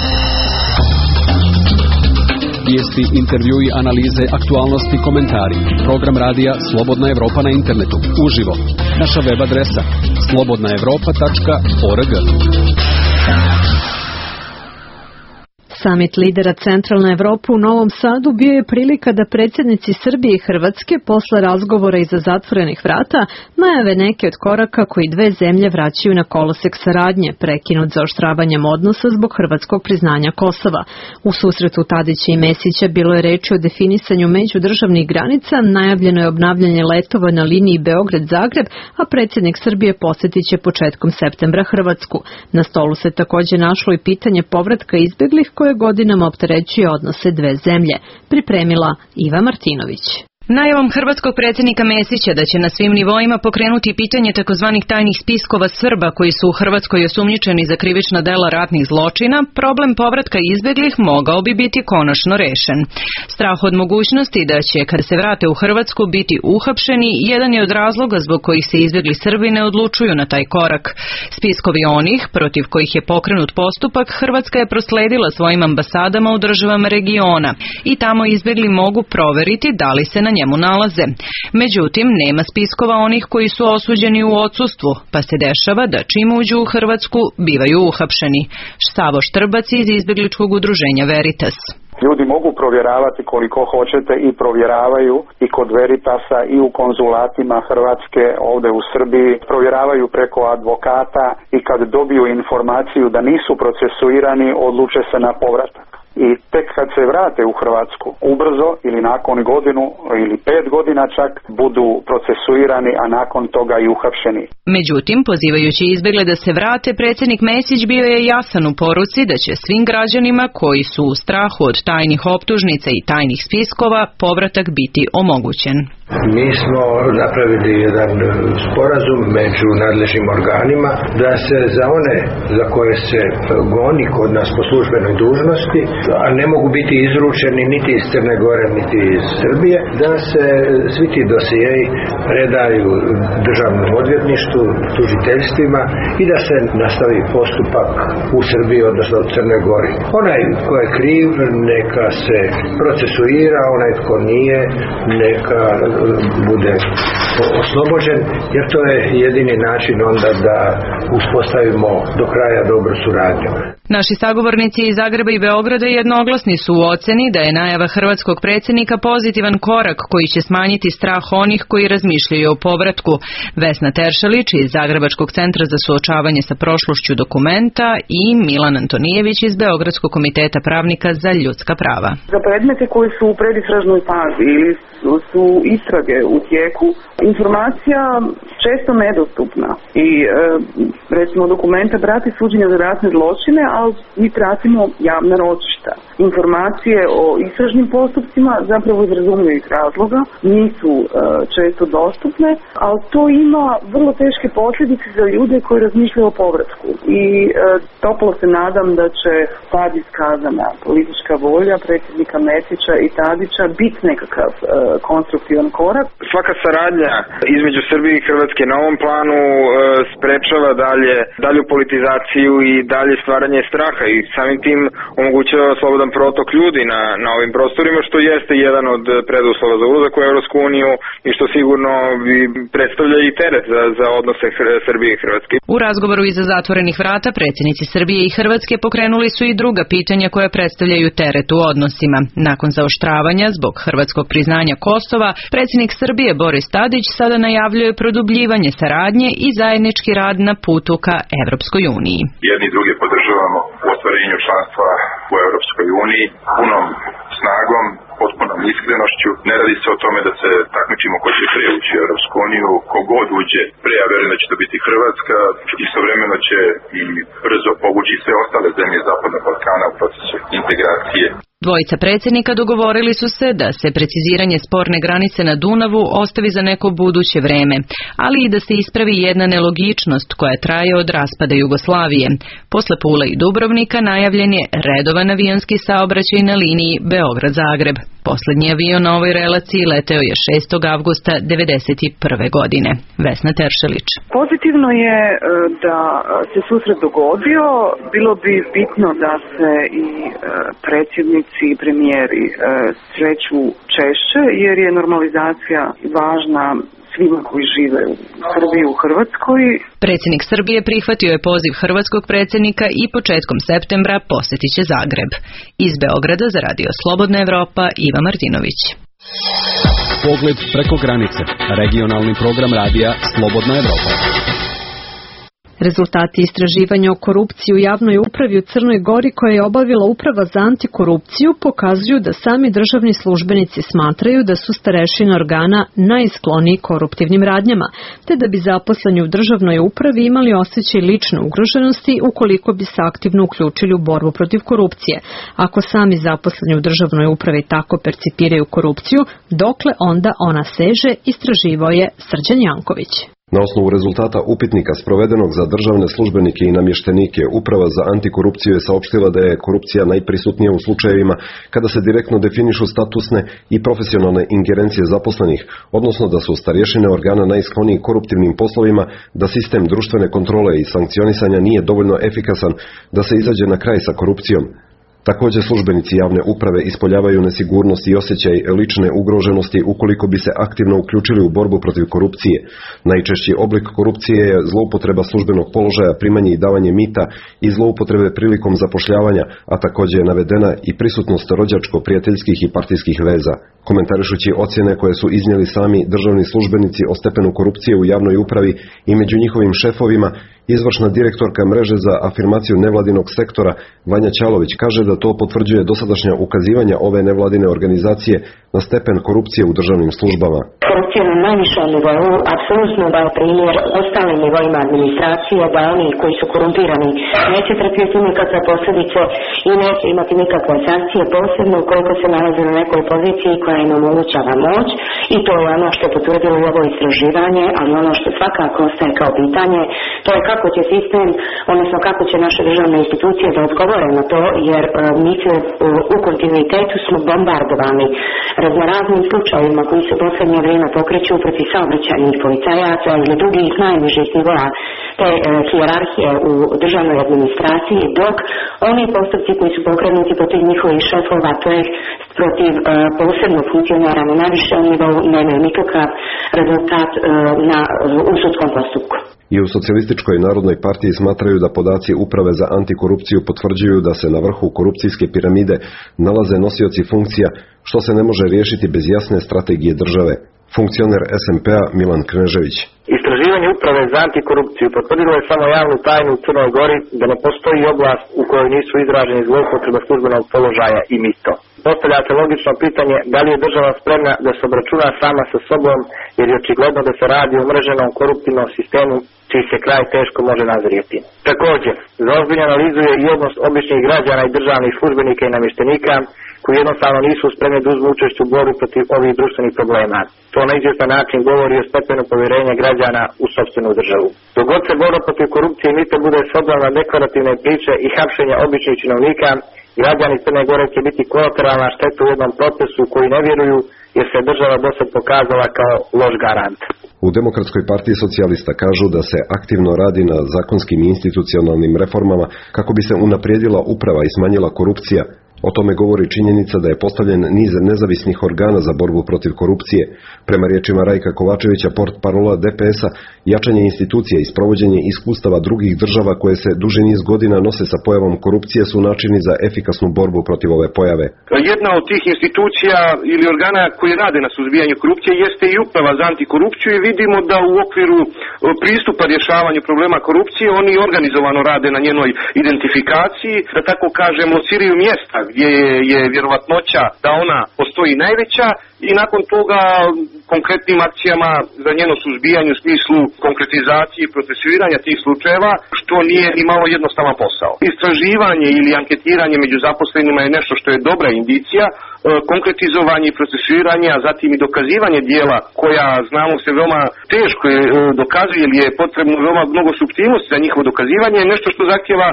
Vijesti, intervjui, analize, aktualnosti, komentari. Program radija Slobodna Evropa na internetu. Uživo. Naša web adresa slobodnaevropa.org. Samit lidera Centralne Evrope u Novom Sadu bio je prilika da predsjednici Srbije i Hrvatske posle razgovora iza zatvorenih vrata najave neke od koraka koji dve zemlje vraćaju na kolosek saradnje, prekinut zaoštravanjem odnosa zbog hrvatskog priznanja Kosova. U susretu Tadića i Mesića bilo je reči o definisanju međudržavnih granica, najavljeno je obnavljanje letova na liniji Beograd-Zagreb, a predsjednik Srbije posjetit će početkom septembra Hrvatsku. Na stolu se također našlo i pitanje povratka izbjeglih koje godinama opterećuje odnose dve zemlje. Pripremila Iva Martinović. Najavom hrvatskog predsjednika Mesića da će na svim nivoima pokrenuti pitanje takozvanih tajnih spiskova Srba koji su u Hrvatskoj osumnjičeni za krivična dela ratnih zločina, problem povratka izbjeglih mogao bi biti konačno rešen. Strah od mogućnosti da će, kad se vrate u Hrvatsku, biti uhapšeni jedan je od razloga zbog kojih se izbjegli Srbi ne odlučuju na taj korak. Spiskovi onih, protiv kojih je pokrenut postupak, Hrvatska je prosledila svojim ambasadama u državama regiona i tamo izbjegli mogu proveriti da li se na njemu nalaze. Međutim, nema spiskova onih koji su osuđeni u odsustvu, pa se dešava da čim uđu u Hrvatsku bivaju uhapšeni. Savo Štrbac iz izbjegličkog udruženja Veritas. Ljudi mogu provjeravati koliko hoćete i provjeravaju i kod Veritasa i u konzulatima Hrvatske ovdje u Srbiji, provjeravaju preko advokata i kad dobiju informaciju da nisu procesuirani, odluče se na povratak. I tek kad se vrate u Hrvatsku, ubrzo ili nakon godinu ili 5 godina čak budu procesuirani, a nakon toga i uhapšeni. Međutim, pozivajući izbjegle da se vrate, predsjednik Mesić bio je jasan u poruci da će svim građanima koji su u strahu od tajnih optužnica i tajnih spiskova povratak biti omogućen. Mi smo napravili jedan sporazum među nadležnim organima da se za one za koje se goni kod nas po službenoj dužnosti, a ne mogu biti izručeni niti iz Crne Gore niti iz Srbije, da se svi ti dosijei predaju državnom odvjetništvu, tužiteljstvima i da se nastavi postupak u Srbiji, odnosno u Crnoj Gori. Onaj ko je kriv neka se procesuira, onaj tko nije neka bude oslobođen, jer to je jedini način onda da uspostavimo do kraja dobru suradnju. Naši sagovornici iz Zagreba i Beograda jednoglasni su u oceni da je najava hrvatskog predsjednika pozitivan korak koji će smanjiti strah onih koji razmišljaju o povratku. Vesna Teršelić iz Zagrebačkog centra za suočavanje sa prošlošću Dokumenta i Milan Antonijević iz Beogradskog komiteta pravnika za ljudska prava. Za predmete koji su u predistražnoj fazi ili su istrage u tijeku, informacija često nedostupna i recimo Dokumenta prati suđenje za ratne zločine, ali mi pratimo javna ročišta. Informacije o istražnim postupcima zapravo iz razumljivih razloga nisu često dostupne, ali to ima vrlo teške posljedice za ljude koji razmišljaju o povratku. I toplo se nadam da će sad iskazana politička volja predsjednika Mesića i Tadića biti nekakav konstruktivan korak. Svaka saradnja između Srbije i Hrvatske na ovom planu sprečava dalju politizaciju i dalje stvaranje straha i samim tim omogućava slobodan protok ljudi na ovim prostorima, što jeste jedan od preduslova za ulazak u Evropsku uniju i što sigurno predstavlja i teret za odnose Srbije i Hrvatske. U razgovoru iza zatvorenih vrata predsjednici Srbije i Hrvatske pokrenuli su i druga pitanja koja predstavljaju teret u odnosima. Nakon zaoštravanja zbog hrvatskog priznanja Kosova, predsjednik Srbije Boris Tadić sada najavljuje produbljivanje saradnje i zajednički rad na putu ka Evropskoj uniji. Jedni i drugi podržavamo u ostvarenju članstva u Evropskoj uniji punom snagom, potpunom iskrenošću. Ne radi se o tome da se takmičimo ko će prije ući u Evropsku uniju, kogod uđe pre, ja verujem da će to biti Hrvatska, istovremeno će i brzo povući sve ostale zemlje Zapadnog Balkana u procesu integracije. Dvojica predsjednika dogovorili su se da se preciziranje sporne granice na Dunavu ostavi za neko buduće vreme, ali i da se ispravi jedna nelogičnost koja traje od raspada Jugoslavije. Posle Pule i Dubrovnika najavljen je redovan avionski saobraćaj na liniji Beograd-Zagreb. Posljednji avion na ovoj relaciji leteo je 6. avgusta 1991. godine. Vesna Teršelić. Pozitivno je da se susret dogodio. Bilo bi bitno da se i predsjednici i premijeri sreću češće, jer je normalizacija važna svima koji žive u Srbiji i u Hrvatskoj. Predsjednik Srbije prihvatio je poziv hrvatskog predsjednika i početkom septembra posjetit će Zagreb. Iz Beograda za Radio Slobodna Evropa, Iva Martinović. Pogled preko granice. Regionalni program radija Slobodna Evropa. Rezultati istraživanja o korupciji u javnoj upravi u Crnoj Gori koje je obavila Uprava za antikorupciju pokazuju da sami državni službenici smatraju da su starešine organa najskloniji koruptivnim radnjama, te da bi zaposleni u državnoj upravi imali osjećaj lične ugroženosti ukoliko bi se aktivno uključili u borbu protiv korupcije. Ako sami zaposleni u državnoj upravi tako percipiraju korupciju, dokle onda ona seže, istraživao je Srđan Janković. Na osnovu rezultata upitnika sprovedenog za državne službenike i namještenike, Uprava za antikorupciju je saopštila da je korupcija najprisutnija u slučajevima kada se direktno definišu statusne i profesionalne ingerencije zaposlenih, odnosno da su starješine organa najskloniji koruptivnim poslovima, da sistem društvene kontrole i sankcionisanja nije dovoljno efikasan da se izađe na kraj sa korupcijom. Također službenici javne uprave ispoljavaju nesigurnost i osjećaj lične ugroženosti ukoliko bi se aktivno uključili u borbu protiv korupcije. Najčešći oblik korupcije je zloupotreba službenog položaja, primanje i davanje mita i zloupotrebe prilikom zapošljavanja, a također je navedena i prisutnost rođačko-prijateljskih i partijskih veza. Komentarišući ocjene koje su iznijeli sami državni službenici o stepenu korupcije u javnoj upravi i među njihovim šefovima, izvršna direktorka mreže za afirmaciju nevladinog sektora Vanja Ćalović kaže da to potvrđuje dosadašnja ukazivanja ove nevladine organizacije na stepen korupcije u državnim službama. Korupcija na najvišem nivou apsolutno daje primjer ostalim nivoima administracije da oni koji su korumpirani neće trpjeti nikakve posljedice i neće imati nikakve sankcije, posebno ukoliko se nalaze na nekoj poziciji koja im omogućava moć, i to je ono što je potvrdilo i ovo istraživanje, ali ono što svakako ostaje kao pitanje, to je kako će sistem, odnosno kako će naše državne institucije da odgovore na to, jer mi se u kontinuitetu smo bombardovani raznoraznim slučajevima koji se posljednje vrijeme pokreću protiv saobraćajnih policajaca ili drugih najnižih nivoa te hijerarhije u državnoj administraciji, dok oni postupci koji su pokrenuti protiv njihovih šefova, to je protiv posebnog funkcionera na najvišem nivou, nemaju nikakav rezultat u sudskom postupku. I u Socijalističkoj narodnoj partiji smatraju da podaci Uprave za antikorupciju potvrđuju da se na vrhu korupcijske piramide nalaze nosioci funkcija, što se ne može riješiti bez jasne strategije države. Funkcioner SMP-a Milan Knežević. Istraživanje Uprave za antikorupciju potvrdilo je samo javnu tajnu u Crnoj Gori da ne postoji oblast u kojoj nisu izraženi zloupotreba službenog položaja i mito. Postavlja se logično pitanje da li je država spremna da se obračuna sama sa sobom, jer je očigledno da se radi o umreženom koruptivnom sistemu čiji se kraj teško može nazrijeti. Također, za ozbiljnu analizu je i odnos običnih građana i državnih službenika i namještenika koji jednostavno nisu spremni da uzmu učešće u borbi protiv ovih društvenih problema. To na izvjestan način govori o stepenu povjerenja građana u sopstvenu državu. Dok god se borba protiv korupcije i mita bude svodila na deklarativne priče i hapšenja običnih činovnika, građani Crne Gore će biti kolateralna šteta u jednom procesu koji ne vjeruju, jer se država dosad pokazala kao loš garant. U Demokratskoj partiji socijalista kažu da se aktivno radi na zakonskim i institucionalnim reformama kako bi se unaprijedila uprava i smanjila korupcija. O tome govori činjenica da je postavljen niz nezavisnih organa za borbu protiv korupcije. Prema riječima Rajka Kovačevića, portparola DPS-a, jačanje institucija i sprovođenje iskustava drugih država koje se duži niz godina nose sa pojavom korupcije su načini za efikasnu borbu protiv ove pojave. Jedna od tih institucija ili organa koji rade na suzbijanju korupcije jeste i Uprava za antikorupciju i vidimo da u okviru pristupa rješavanju problema korupcije oni organizovano rade na njenoj identifikaciji, da tako kažemo, lociraju mjesta gdje je vjerovatnoća da ona postoji najveća i nakon toga konkretnim akcijama za njeno suzbijanje u smislu konkretizacije i procesuiranja tih slučajeva, što nije ni malo jednostavan posao. Istraživanje ili anketiranje među zaposlenima je nešto što je dobra indicija, konkretizovanje i procesuiranje, a zatim i dokazivanje dijela koja znamo se veoma teško dokazuje ili je potrebno veoma mnogo suptilnosti za njihovo dokazivanje, je nešto što zahtjeva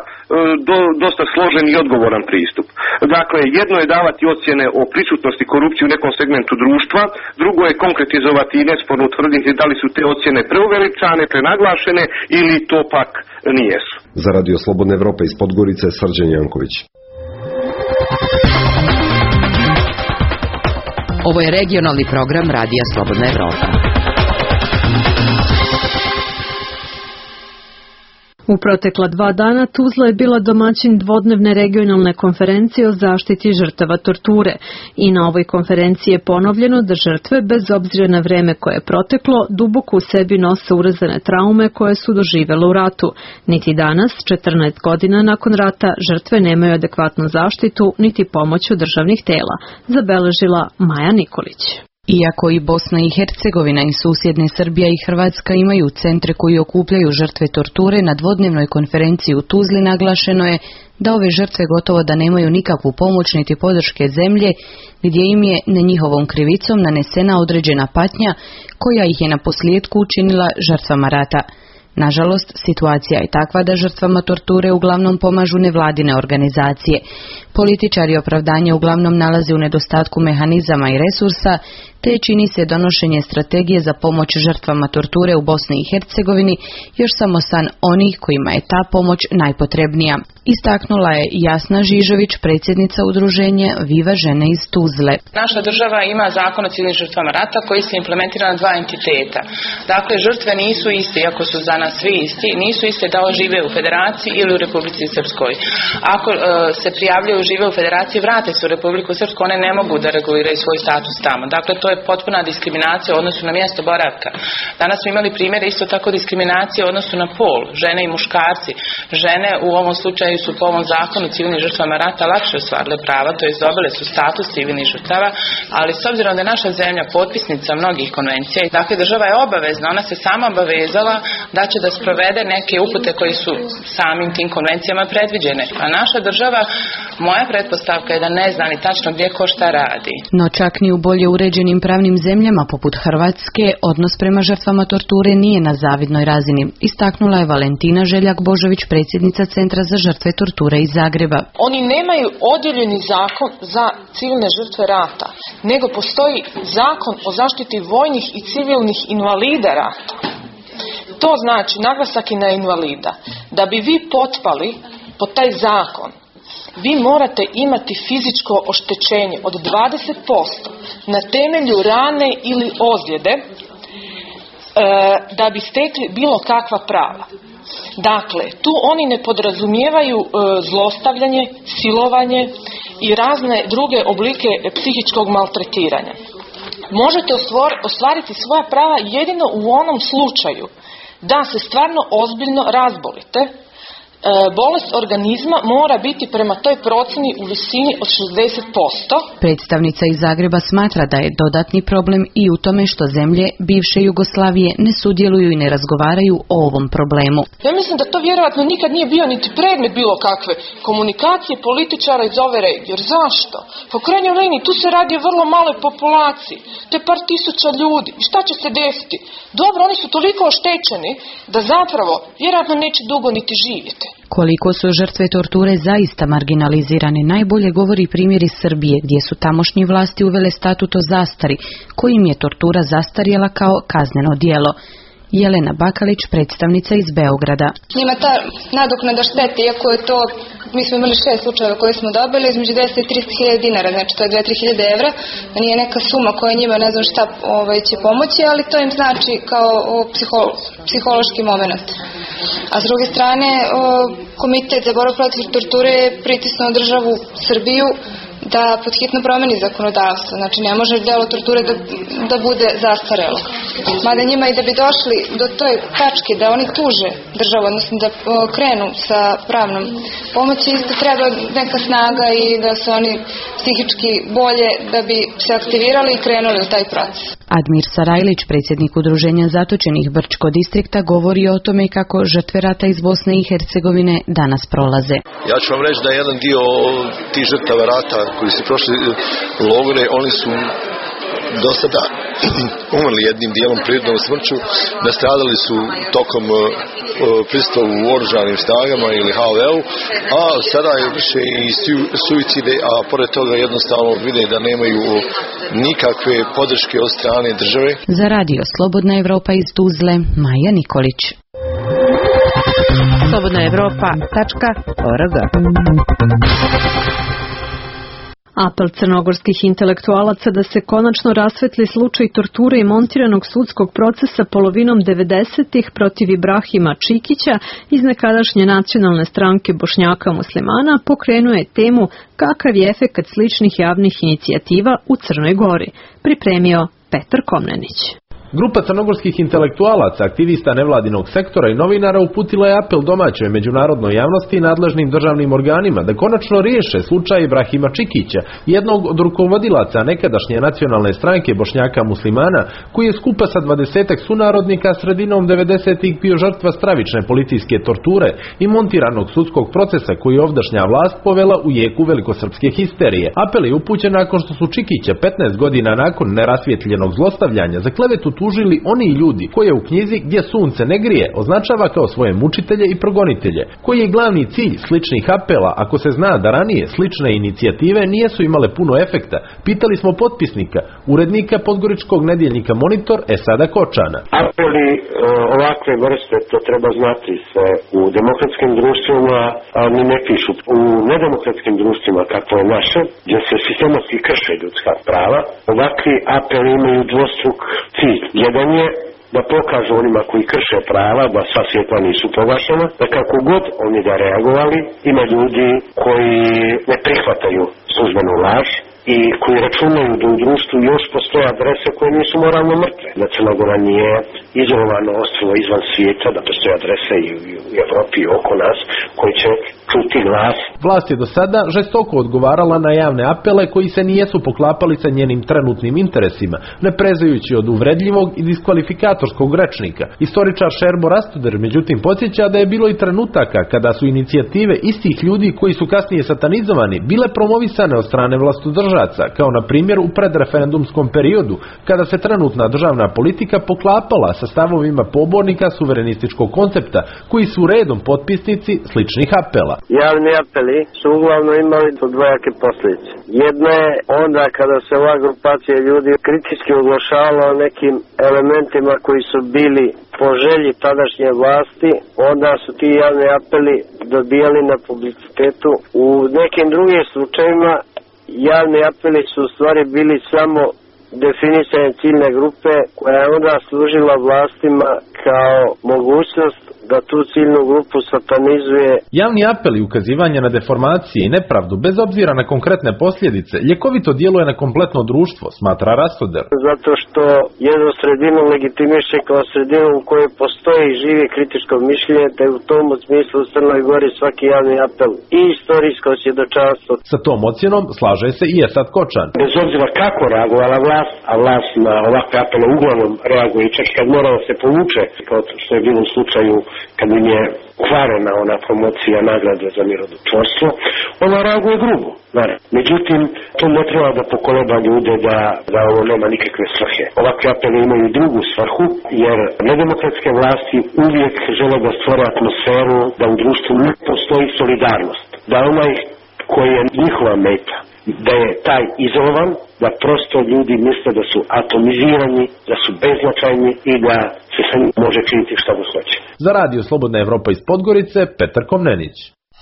dosta složen i odgovoran pristup. Dakle, jedno je davati ocjene o prisutnosti korupcije u nekom segmentu društva, drugo je konkretizovati i nesporno utvrditi da li su te ocjene preuveličane, prenaglašene ili to pak nijesu. Za Radio Slobodne Evrope iz Podgorice, Srđan Janković. Ovo je regionalni program Radija Slobodna Evropa. U protekla 2 dana Tuzla je bila domaćin dvodnevne regionalne konferencije o zaštiti žrtava torture i na ovoj konferenciji je ponovljeno da žrtve, bez obzira na vreme koje je proteklo, duboko u sebi nose urezane traume koje su doživjele u ratu. Niti danas, 14 godina nakon rata, žrtve nemaju adekvatnu zaštitu niti pomoć od državnih tela, zabeležila Maja Nikolić. Iako i Bosna i Hercegovina i susjedne Srbija i Hrvatska imaju centre koji okupljaju žrtve torture, na dvodnevnoj konferenciji u Tuzli naglašeno je da ove žrtve gotovo da nemaju nikakvu pomoć niti podrške zemlje, gdje im je na njihovom krivicom nanesena određena patnja koja ih je na posljedku učinila žrtvama rata. Nažalost, situacija je takva da žrtvama torture uglavnom pomažu nevladine organizacije. Političari opravdanje uglavnom nalaze u nedostatku mehanizama i resursa, te čini se donošenje strategije za pomoć žrtvama torture u Bosni i Hercegovini još samo san onih kojima je ta pomoć najpotrebnija. Istaknula je Jasna Žižović, predsjednica udruženja Viva žene iz Tuzle. Naša država ima zakon o civilnim žrtvama rata koji se implementira na 2 entiteta. Dakle, žrtve nisu iste, iako su za nas svi isti, nisu iste da li žive u Federaciji ili u Republici Srpskoj. Ako se prijavljaju žive u Federaciji, vrate se u Republiku Srpsku, one ne mogu da reguliraju svoj status tamo. Dakle, to je potpuna diskriminacija u odnosu na mjesto boravka. Danas smo imali primjere isto tako diskriminacije u odnosu na pol, žene i muškarci. Žene u ovom slučaju su po ovom zakonu civilnih žrtvama rata lakše ostvarile prava, to jest dobile su status civilnih žrtava, ali s obzirom da je naša zemlja potpisnica mnogih konvencija, dakle država je obavezna, ona se sama obavezala da će će da sprovede neke upute koji su samim tim konvencijama predviđene. A naša država, moja pretpostavka je da ne zna ni tačno gdje ko šta radi. No čak ni u bolje uređenim pravnim zemljama poput Hrvatske odnos prema žrtvama torture nije na zavidnoj razini, istaknula je Valentina Željak-Božović, predsjednica Centra za žrtve torture iz Zagreba. Oni nemaju odjeljeni zakon za civilne žrtve rata, nego postoji zakon o zaštiti vojnih i civilnih invalida rata. To znači, naglasak je na invalida. Da bi vi potpali pod taj zakon, vi morate imati fizičko oštećenje od 20% na temelju rane ili ozljede da bi stekli bilo kakva prava. Dakle, tu oni ne podrazumijevaju zlostavljanje, silovanje i razne druge oblike psihičkog maltretiranja. Možete ostvariti svoja prava jedino u onom slučaju da se stvarno ozbiljno razbolite. Bolest organizma mora biti prema toj procjeni u visini od 60%. Predstavnica iz Zagreba smatra da je dodatni problem i u tome što zemlje bivše Jugoslavije ne sudjeluju i ne razgovaraju o ovom problemu. Ja mislim da to vjerojatno nikad nije bio niti predmet bilo kakve komunikacije političara iz ove regije. Jer zašto? Po krajnjoj liniji tu se radi o vrlo maloj populaciji. To je par tisuća ljudi. I šta će se desiti? Dobro, oni su toliko oštećeni da zapravo vjerojatno neće dugo niti živjeti. Koliko su žrtve torture zaista marginalizirane najbolje govori primjer iz Srbije, gdje su tamošnje vlasti uvele statut o zastari, kojim je tortura zastarjela kao kazneno djelo. Jelena Bakalić, predstavnica iz Beograda. Njima ta nadoknada štete, iako je to, mi smo imali 6 slučajeva koje smo dobili, između 10 i 300.000 dinara, znači to je 2-3 hiljade evra, nije neka suma koja njima ne znam šta će pomoći, ali to im znači kao psihološki moment. A s druge strane, Komitet za borbu protiv torture je pritisnuo državu Srbiju da podhitno promeni zakonodavstvo. Znači ne može delo torture da bude zastarelo. Mada njima i da bi došli do toj tačke da oni tuže državu, odnosno da krenu sa pravnom pomoći, isto treba neka snaga i da se oni psihički bolje da bi se aktivirali i krenuli u taj proces. Admir Sarajlić, predsjednik udruženja zatočenih Brčko distrikta, govori o tome kako žrtve rata iz Bosne i Hercegovine danas prolaze. Ja ću vam reći da jedan dio tih žrtava rata koji su prošli logore, oni su do sada umrli jednim dijelom prirodnom smrću, nastradali su tokom prisustva u oružanim snagama ili HVU, a sada je više i suicide, a pored toga jednostavno vide da nemaju nikakve podrške od strane države. Za radio Slobodna Evropa iz Tuzle, Maja Nikolić. slobodnaevropa.org. Apel crnogorskih intelektualaca da se konačno rasvetli slučaj torture i montiranog sudskog procesa polovinom 90-ih protiv Ibrahima Čikića iz nekadašnje nacionalne stranke Bošnjaka muslimana pokrenuje temu kakav je efekat sličnih javnih inicijativa u Crnoj Gori. Pripremio Petar Komnenić. Grupa crnogorskih intelektualaca, aktivista nevladinog sektora i novinara uputila je apel domaćoj međunarodnoj javnosti i nadležnim državnim organima da konačno riješe slučaj Ibrahima Čikića, jednog od rukovodilaca nekadašnje nacionalne stranke Bošnjaka muslimana, koji je skupa sa 20-ak sunarodnika sredinom 90-ih bio žrtva stravične policijske torture i montiranog sudskog procesa koji je ovdašnja vlast povela u jeku velikosrpske histerije. Apel je upućen nakon što su Čikića 15 godina nakon nerasvjetljenog zlostavljanja za klevetu tužili oni ljudi koje u knjizi Gdje sunce ne grije označava kao svoje mučitelje i progonitelje. Koji je glavni cilj sličnih apela ako se zna da ranije slične inicijative nijesu imale puno efekta? Pitali smo potpisnika, urednika podgoričkog nedjeljnika Monitor Esada Kočana. Apeli ovakve vrste, to treba znati, se u demokratskim društvima ni ne pišu. U nedemokratskim društvima kako je naše, gdje se sistematski krše ljudska prava, ovakvi apeli imaju dvostruk cilj. Jedan je da pokažu onima koji krše prava da sva svjetla nisu pogašena, da kako god oni da reagovali, ima ljudi koji ne prihvataju službenu laž i koji računaju da u društvu još postoje adrese koje nisu moralno mrtve. Da Crna Gora nije izolovano ostrvo izvan svijeta, da postoje adrese i u Evropi i oko nas koji će čuti glas. Vlast je do sada žestoko odgovarala na javne apele koji se nijesu poklapali sa njenim trenutnim interesima, ne prezajući od uvredljivog i diskvalifikatorskog rečnika. Istoričar Šerbo Rastuder međutim podsjeća da je bilo i trenutaka kada su inicijative istih ljudi koji su kasnije satanizovani bile promovisane od strane vlastodržaca, kao na primjer u predreferendumskom periodu, kada se trenutna državna politika poklapala sa stavovima pobornika suverenističkog koncepta, koji su redom potpisnici sličnih apela. Javni apeli su uglavnom imali dvojake posljedice. Jedna je onda kada se ova grupacija ljudi kritički oglašavala o nekim elementima koji su bili po želji tadašnje vlasti, onda su ti javni apeli dobijali na publicitetu. U nekim drugim slučajevima javni apeli su u stvari bili samo definisanje ciljne grupe koja je onda služila vlastima kao mogućnost da tu ciljnu grupu satanizuje. Javni apel i ukazivanje na deformacije i nepravdu bez obzira na konkretne posljedice ljekovito djeluje na kompletno društvo, smatra Rastoder. Zato što jednu sredinu legitimiše kao sredinu u kojoj postoji i živi kritičko mišljenje, te u tom smislu u Crnoj Gori svaki javni apel i istorijsko svjedočanstvo. Sa tom ocjenom slaže se i Esad Kočan. Bez obzira kako reagovala vlast, a vlast na ovakve apele uglavnom reaguje čak kad mora da se povuče, kao što je bilo u slučaju kad im je kvarena ona promocija nagrade za mirodotvorstvo, ona reaguje grubo. Međutim, to ne treba da pokoleba ljude da ovo nema nikakve svrhe. Ovakve apele imaju drugu svrhu, jer nedemokratske vlasti uvijek žele da stvore atmosferu da u društvu ne postoji solidarnost. Da onaj koji je njihova meta, da je taj izolovan, da prosto ljudi misle da su atomizirani, da su beznačajni i da se sa njim može činiti šta god hoće. Za Radio Slobodna Evropa iz Podgorice, Petar Komnenić.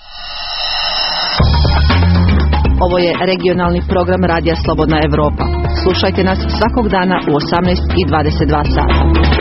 Ovo je regionalni program Radija Slobodna Evropa. Slušajte nas svakog dana u 18:22 sata.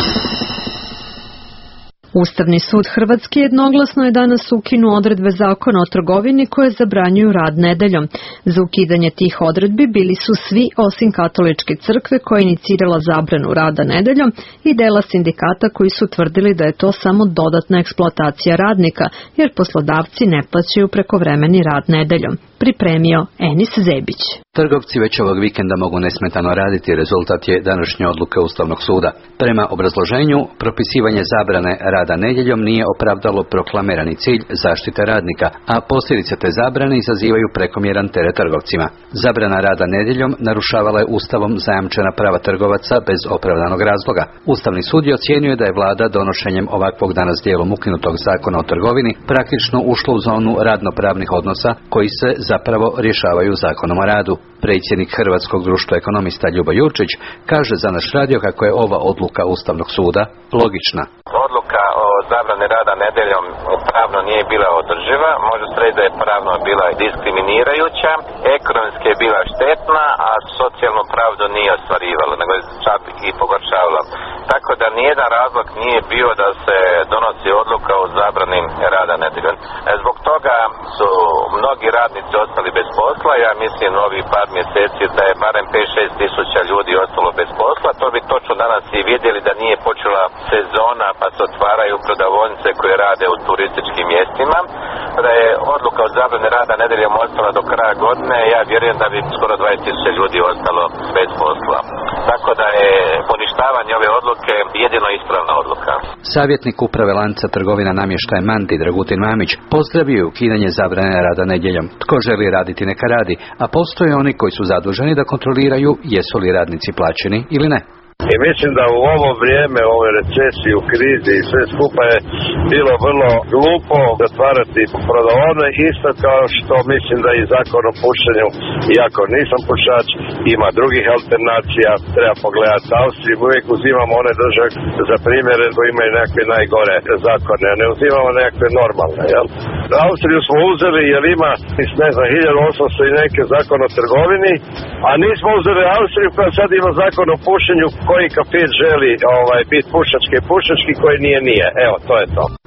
Ustavni sud Hrvatske jednoglasno je danas ukinuo odredbe zakona o trgovini koje zabranjuju rad nedeljom. Za ukidanje tih odredbi bili su svi osim Katoličke crkve koja je inicirala zabranu rada nedeljom i dela sindikata koji su tvrdili da je to samo dodatna eksploatacija radnika jer poslodavci ne plaćaju prekovremeni rad nedeljom. Pripremio Enis Zebić. Trgovci već ovog vikenda mogu nesmetano raditi, rezultat je današnje odluke Ustavnog suda. Prema obrazloženju, propisivanje zabrane rada nedjeljom nije opravdalo proklamirani cilj zaštite radnika, a posljedice te zabrane izazivaju prekomjeran teret trgovcima. Zabrana rada nedjeljom narušavala je Ustavom zajamčena prava trgovaca bez opravdanog razloga. Ustavni sud je ocijenio da je vlada donošenjem ovakvog danas dijelom ukinutog zakona o trgovini praktično ušla u zonu radnopravnih odnosa koji se zapravo rješavaju zakonom o radu. Predsjednik Hrvatskog društva ekonomista Ljubo Jurčić kaže za naš radio kako je ova odluka Ustavnog suda logična. Odluka o zabrani rada nedjeljom pravno nije bila održiva, može se reći da je pravno bila diskriminirajuća, ekonomski je bila štetna, a socijalnu pravdu nije ostvarivala, nego je čak i pogoršavala. Tako da nijedan razlog nije bio da se donosi odluka o zabrani rada nedjeljom. Zbog toga su mnogi radnici ostali bez posla, ja mislim novih par mjeseci da je barem 5-6 tisuća ljudi ostalo bez posla. To bi točno danas i vidjeli da nije počela sezona pa se otvaraju prodavaonice koje rade u turističkim mjestima. Da je odluka o zabrani rada nedjeljom ostala do kraja godine, ja vjerujem da bi skoro 20.000 ljudi ostalo bez posla. Tako da je poništavanje ove odluke jedino ispravna odluka. Savjetnik uprave lanca trgovina namještaj Mandi Dragutin Mamić pozdravio je ukidanje zabrane rada nedjeljom. Tko želi raditi neka radi, a postoje oni koji su zaduženi da kontroliraju jesu li radnici plaćeni ili ne. I mislim da u ovo vrijeme, u ovoj recesiji, u krizi i sve skupa je bilo vrlo glupo zatvarati prodavaone, isto kao što mislim da i zakon o pušenju, iako nisam pušač, ima drugih alternacija, treba pogledati Austriju, uvijek uzimamo one države za primjere koji imaju nekakve najgore zakone, a ne uzimamo nekakve normalne, jel? Austriju smo uzeli jer ima, ne znam, 1800 i neke zakon o trgovini, a nismo uzeli Austriju koja sad ima zakon o pušenju, koji kafić želi biti pušački, koji nije. Evo, to je to.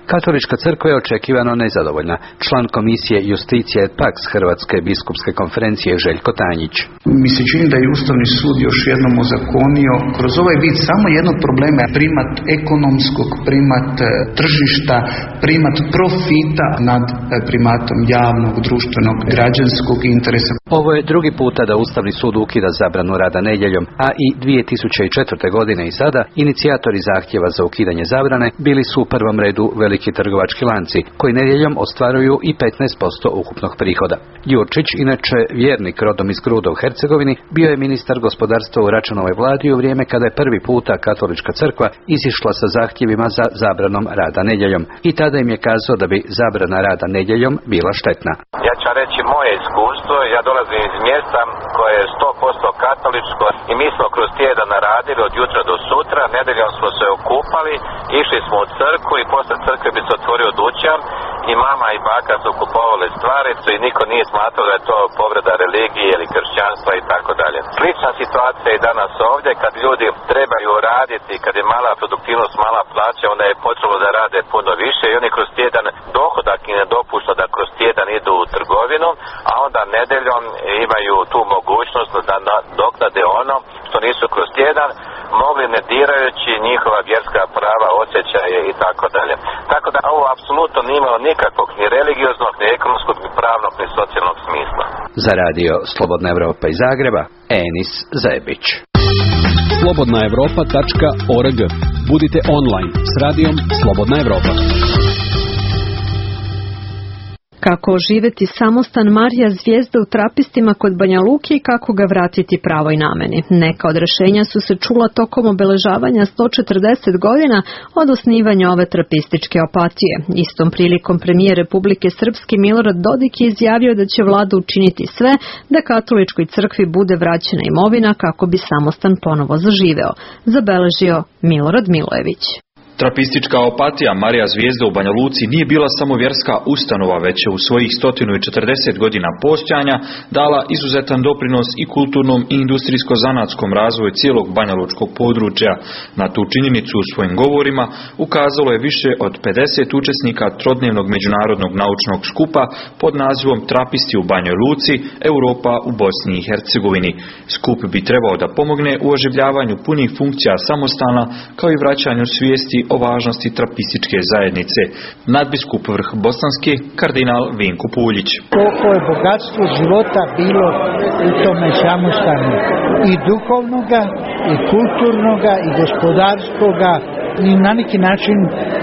Katolička crkva je očekivano nezadovoljna. Član komisije Justicija et Pax Hrvatske biskupske konferencije Željko Tanjić. Mi se čini da je Ustavni sud još jednom ozakonio kroz ovaj vid samo jednog problema, primat ekonomskog, primat tržišta, primat profita nad primatom javnog, društvenog, građanskog interesa. Ovo je drugi puta da Ustavni sud ukida zabranu rada nedjeljom, a i 2004. godine i sada inicijatori zahtjeva za ukidanje zabrane bili su u prvom redu veliki trgovački lanci, koji nedjeljom ostvaruju i 15% ukupnog prihoda. Jurčić, inače vjernik rodom iz Gruda u Hercegovini, bio je ministar gospodarstva u Račanovoj vladi u vrijeme kada je prvi puta Katolička crkva izišla sa zahtjevima za zabranom rada nedjeljom. I tada im je kazao da bi zabrana rada nedjeljom bila štetna. Ja ću reći moje iskustvo, ja dolazim iz mjesta koje je 100% katoličko i mi smo kroz tjedan radili od jutra do sutra, nedjeljom smo se okupali, išli smo u crkvu i posle crkve bi se otvorio dućan i mama i baka su kupovali stvarnicu i niko nije smatrao da je to povreda religije ili kršćanstva i tako dalje. Slična situacija je danas ovdje, kad ljudi trebaju raditi, kad je mala produktivnost, mala plaća, onda je potrebno da rade puno više i oni kroz tjedan dohodak i ne dopušta da kroz tjedan idu u trgovinu, a onda nedeljom imaju tu mogućnost da nadoknade ono što nisu kroz tjedan mogli, ne dirajući njihova vjerska prava, osjećaje i tako dalje. Tako da ovo apsolutno nije imalo nikakvog ni religioznog, ni ekonomskog, ni pravnog, ni socijalnog smisla. Za radio Slobodna Evropa iz Zagreba, Enis Zebić. slobodnaevropa.org. Budite online s radijom Slobodna Evropa. Kako oživjeti samostan Marija Zvijezda u Trapistima kod Banja Luke i kako ga vratiti pravoj nameni. Neka od rješenja su se čula tokom obeležavanja 140 godina od osnivanja ove trapističke opatije. Istom prilikom premijer Republike Srpske Milorad Dodik je izjavio da će vlada učiniti sve da katoličkoj crkvi bude vraćena imovina kako bi samostan ponovo zaživeo, zabeležio Milorad Milojević. Trapistička opatija Marija Zvijezda u Banja Luci nije bila samo vjerska ustanova, već je u svojih 140 godina postojanja dala izuzetan doprinos i kulturnom i industrijsko-zanatskom razvoju cijelog banjalučkog područja. Na tu činjenicu u svojim govorima ukazalo je više od 50 učesnika trodnevnog međunarodnog naučnog skupa pod nazivom Trapisti u Banjoj Luci, Europa u Bosni i Hercegovini. Skup bi trebao da pomogne u oživljavanju punih funkcija samostana kao i vraćanju svijesti o važnosti trapističke zajednice. Nadbiskup Vrh Bosanski, kardinal Vinko Puljić. Koliko je bogatstvo života bilo u tome samostanu, i duhovnoga, i kulturnoga, i gospodarskoga, i na neki način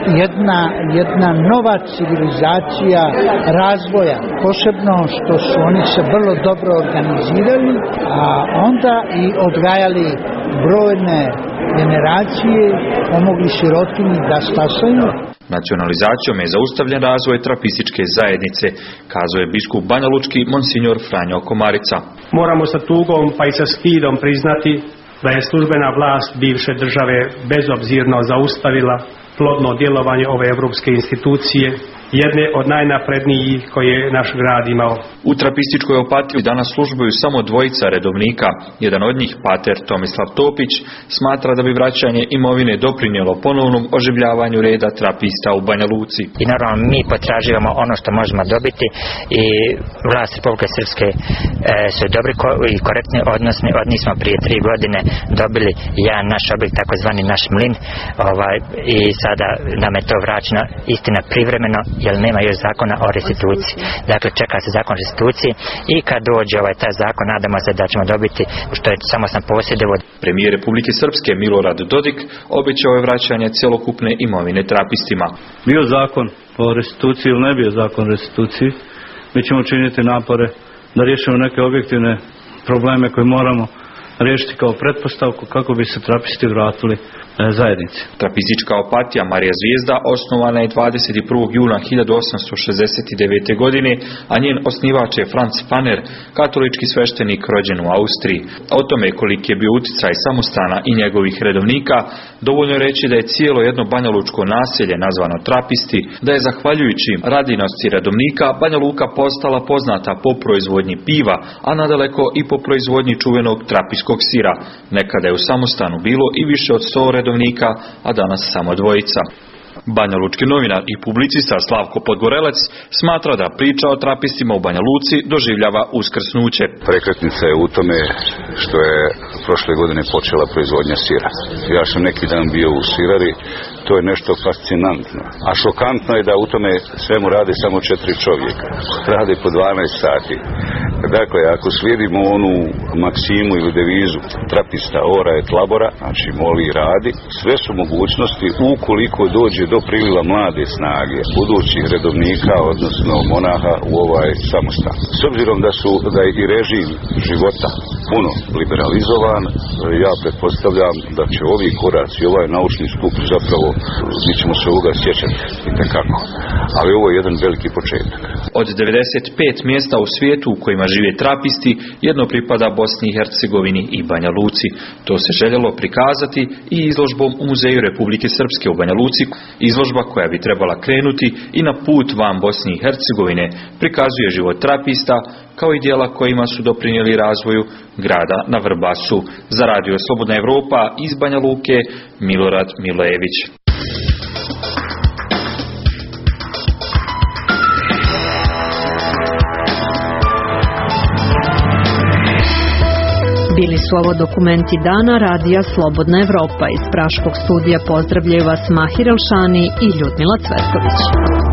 jedna nova civilizacija razvoja. Posebno što su oni se vrlo dobro organizirali, a onda i odgajali brojne generacije, pomogli sirotini da stasaju. Nacionalizacijom je zaustavljen razvoj trapističke zajednice, kazao je biskup banjalučki monsignor Franjo Komarica. Moramo sa tugom pa i sa stidom priznati da je službena vlast bivše države bezobzirno zaustavila plodno djelovanje ove evropske institucije, jedne od najnaprednijih koje je naš grad imao. U trapističkoj opatiji danas službuju samo dvojica redovnika. Jedan od njih, pater Tomislav Topić, smatra da bi vraćanje imovine doprinijelo ponovnom oživljavanju reda trapista u Banja Luci. I naravno mi potražujemo ono što možemo dobiti i vlast Republike Srpske su dobri i korektni odnosni. Od njih smo prije 3 godine dobili jedan naš objekt, takozvani naš mlin, i sada nam je to vraćeno, istina privremeno, jer nema još zakona o restituciji. Dakle, čeka se zakon o restituciji i kad dođe taj zakon, nadamo se da ćemo dobiti što je samostan posjedovod. Premijer Republike Srpske Milorad Dodik obećao je vraćanje cjelokupne imovine trapistima. Bio zakon o restituciji ili ne bio zakon o restituciji, mi ćemo činiti napore da riješimo neke objektivne probleme koje moramo riješiti kao pretpostavku kako bi se trapisti vratili zajednici. Trapistička opatija Marija Zvijezda osnovana je 21. juna 1869. godine, a njen osnivač je Franz Faner, katolički sveštenik rođen u Austriji. O tome koliki je bio uticaj samostana i njegovih redovnika, dovoljno reći da je cijelo jedno banjalučko naselje nazvano Trapisti, da je zahvaljujući radinosti redovnika Banja Luka postala poznata po proizvodnji piva, a nadaleko i po proizvodnji čuvenog trapiskog sira. Nekada je u samostanu bilo i više od 100 redovnika, a danas samo dvojica. Banjalučki novinar i publicista Slavko Podgorelec smatra da priča o trapistima u Banja Luci doživljava uskrsnuće. Prekretnica je u tome što je prošle godine počela proizvodnja sira. Ja sam neki dan bio u sirari, to je nešto fascinantno. A šokantno je da u tome svemu rade samo 4 čovjeka. Rade po 12 sati. Dakle, ako slijedimo onu maksimu ili devizu trapista ora et labora, znači moli i radi, sve su mogućnosti ukoliko dođe do priliva mlade snage, budućih redovnika, odnosno monaha u ovaj samostan. S obzirom da je i režim života puno liberalizovan, ja pretpostavljam da će ovi koraci, ovaj naučni stup zapravo, mi ćemo se ovoga sjećati itekako. Ali ovo je jedan veliki početak. Od 95 mjesta u svijetu u kojima žive trapisti, jedno pripada Bosni i Hercegovini i Banja Luci. To se željelo prikazati i izložbom u Muzeju Republike Srpske u Banja Luci. Izložba koja bi trebala krenuti i na put van Bosne i Hercegovine prikazuje život trapista kao i dijela kojima su doprinijeli razvoju grada na Vrbasu. Za Radio Slobodna Evropa iz Banja Luke, Milorad Milojević. Bili su ovo dokumenti dana Radija Slobodna Evropa. Iz praškog studija pozdravljaju vas Mahir Elšani i Ljudmila Cvetković.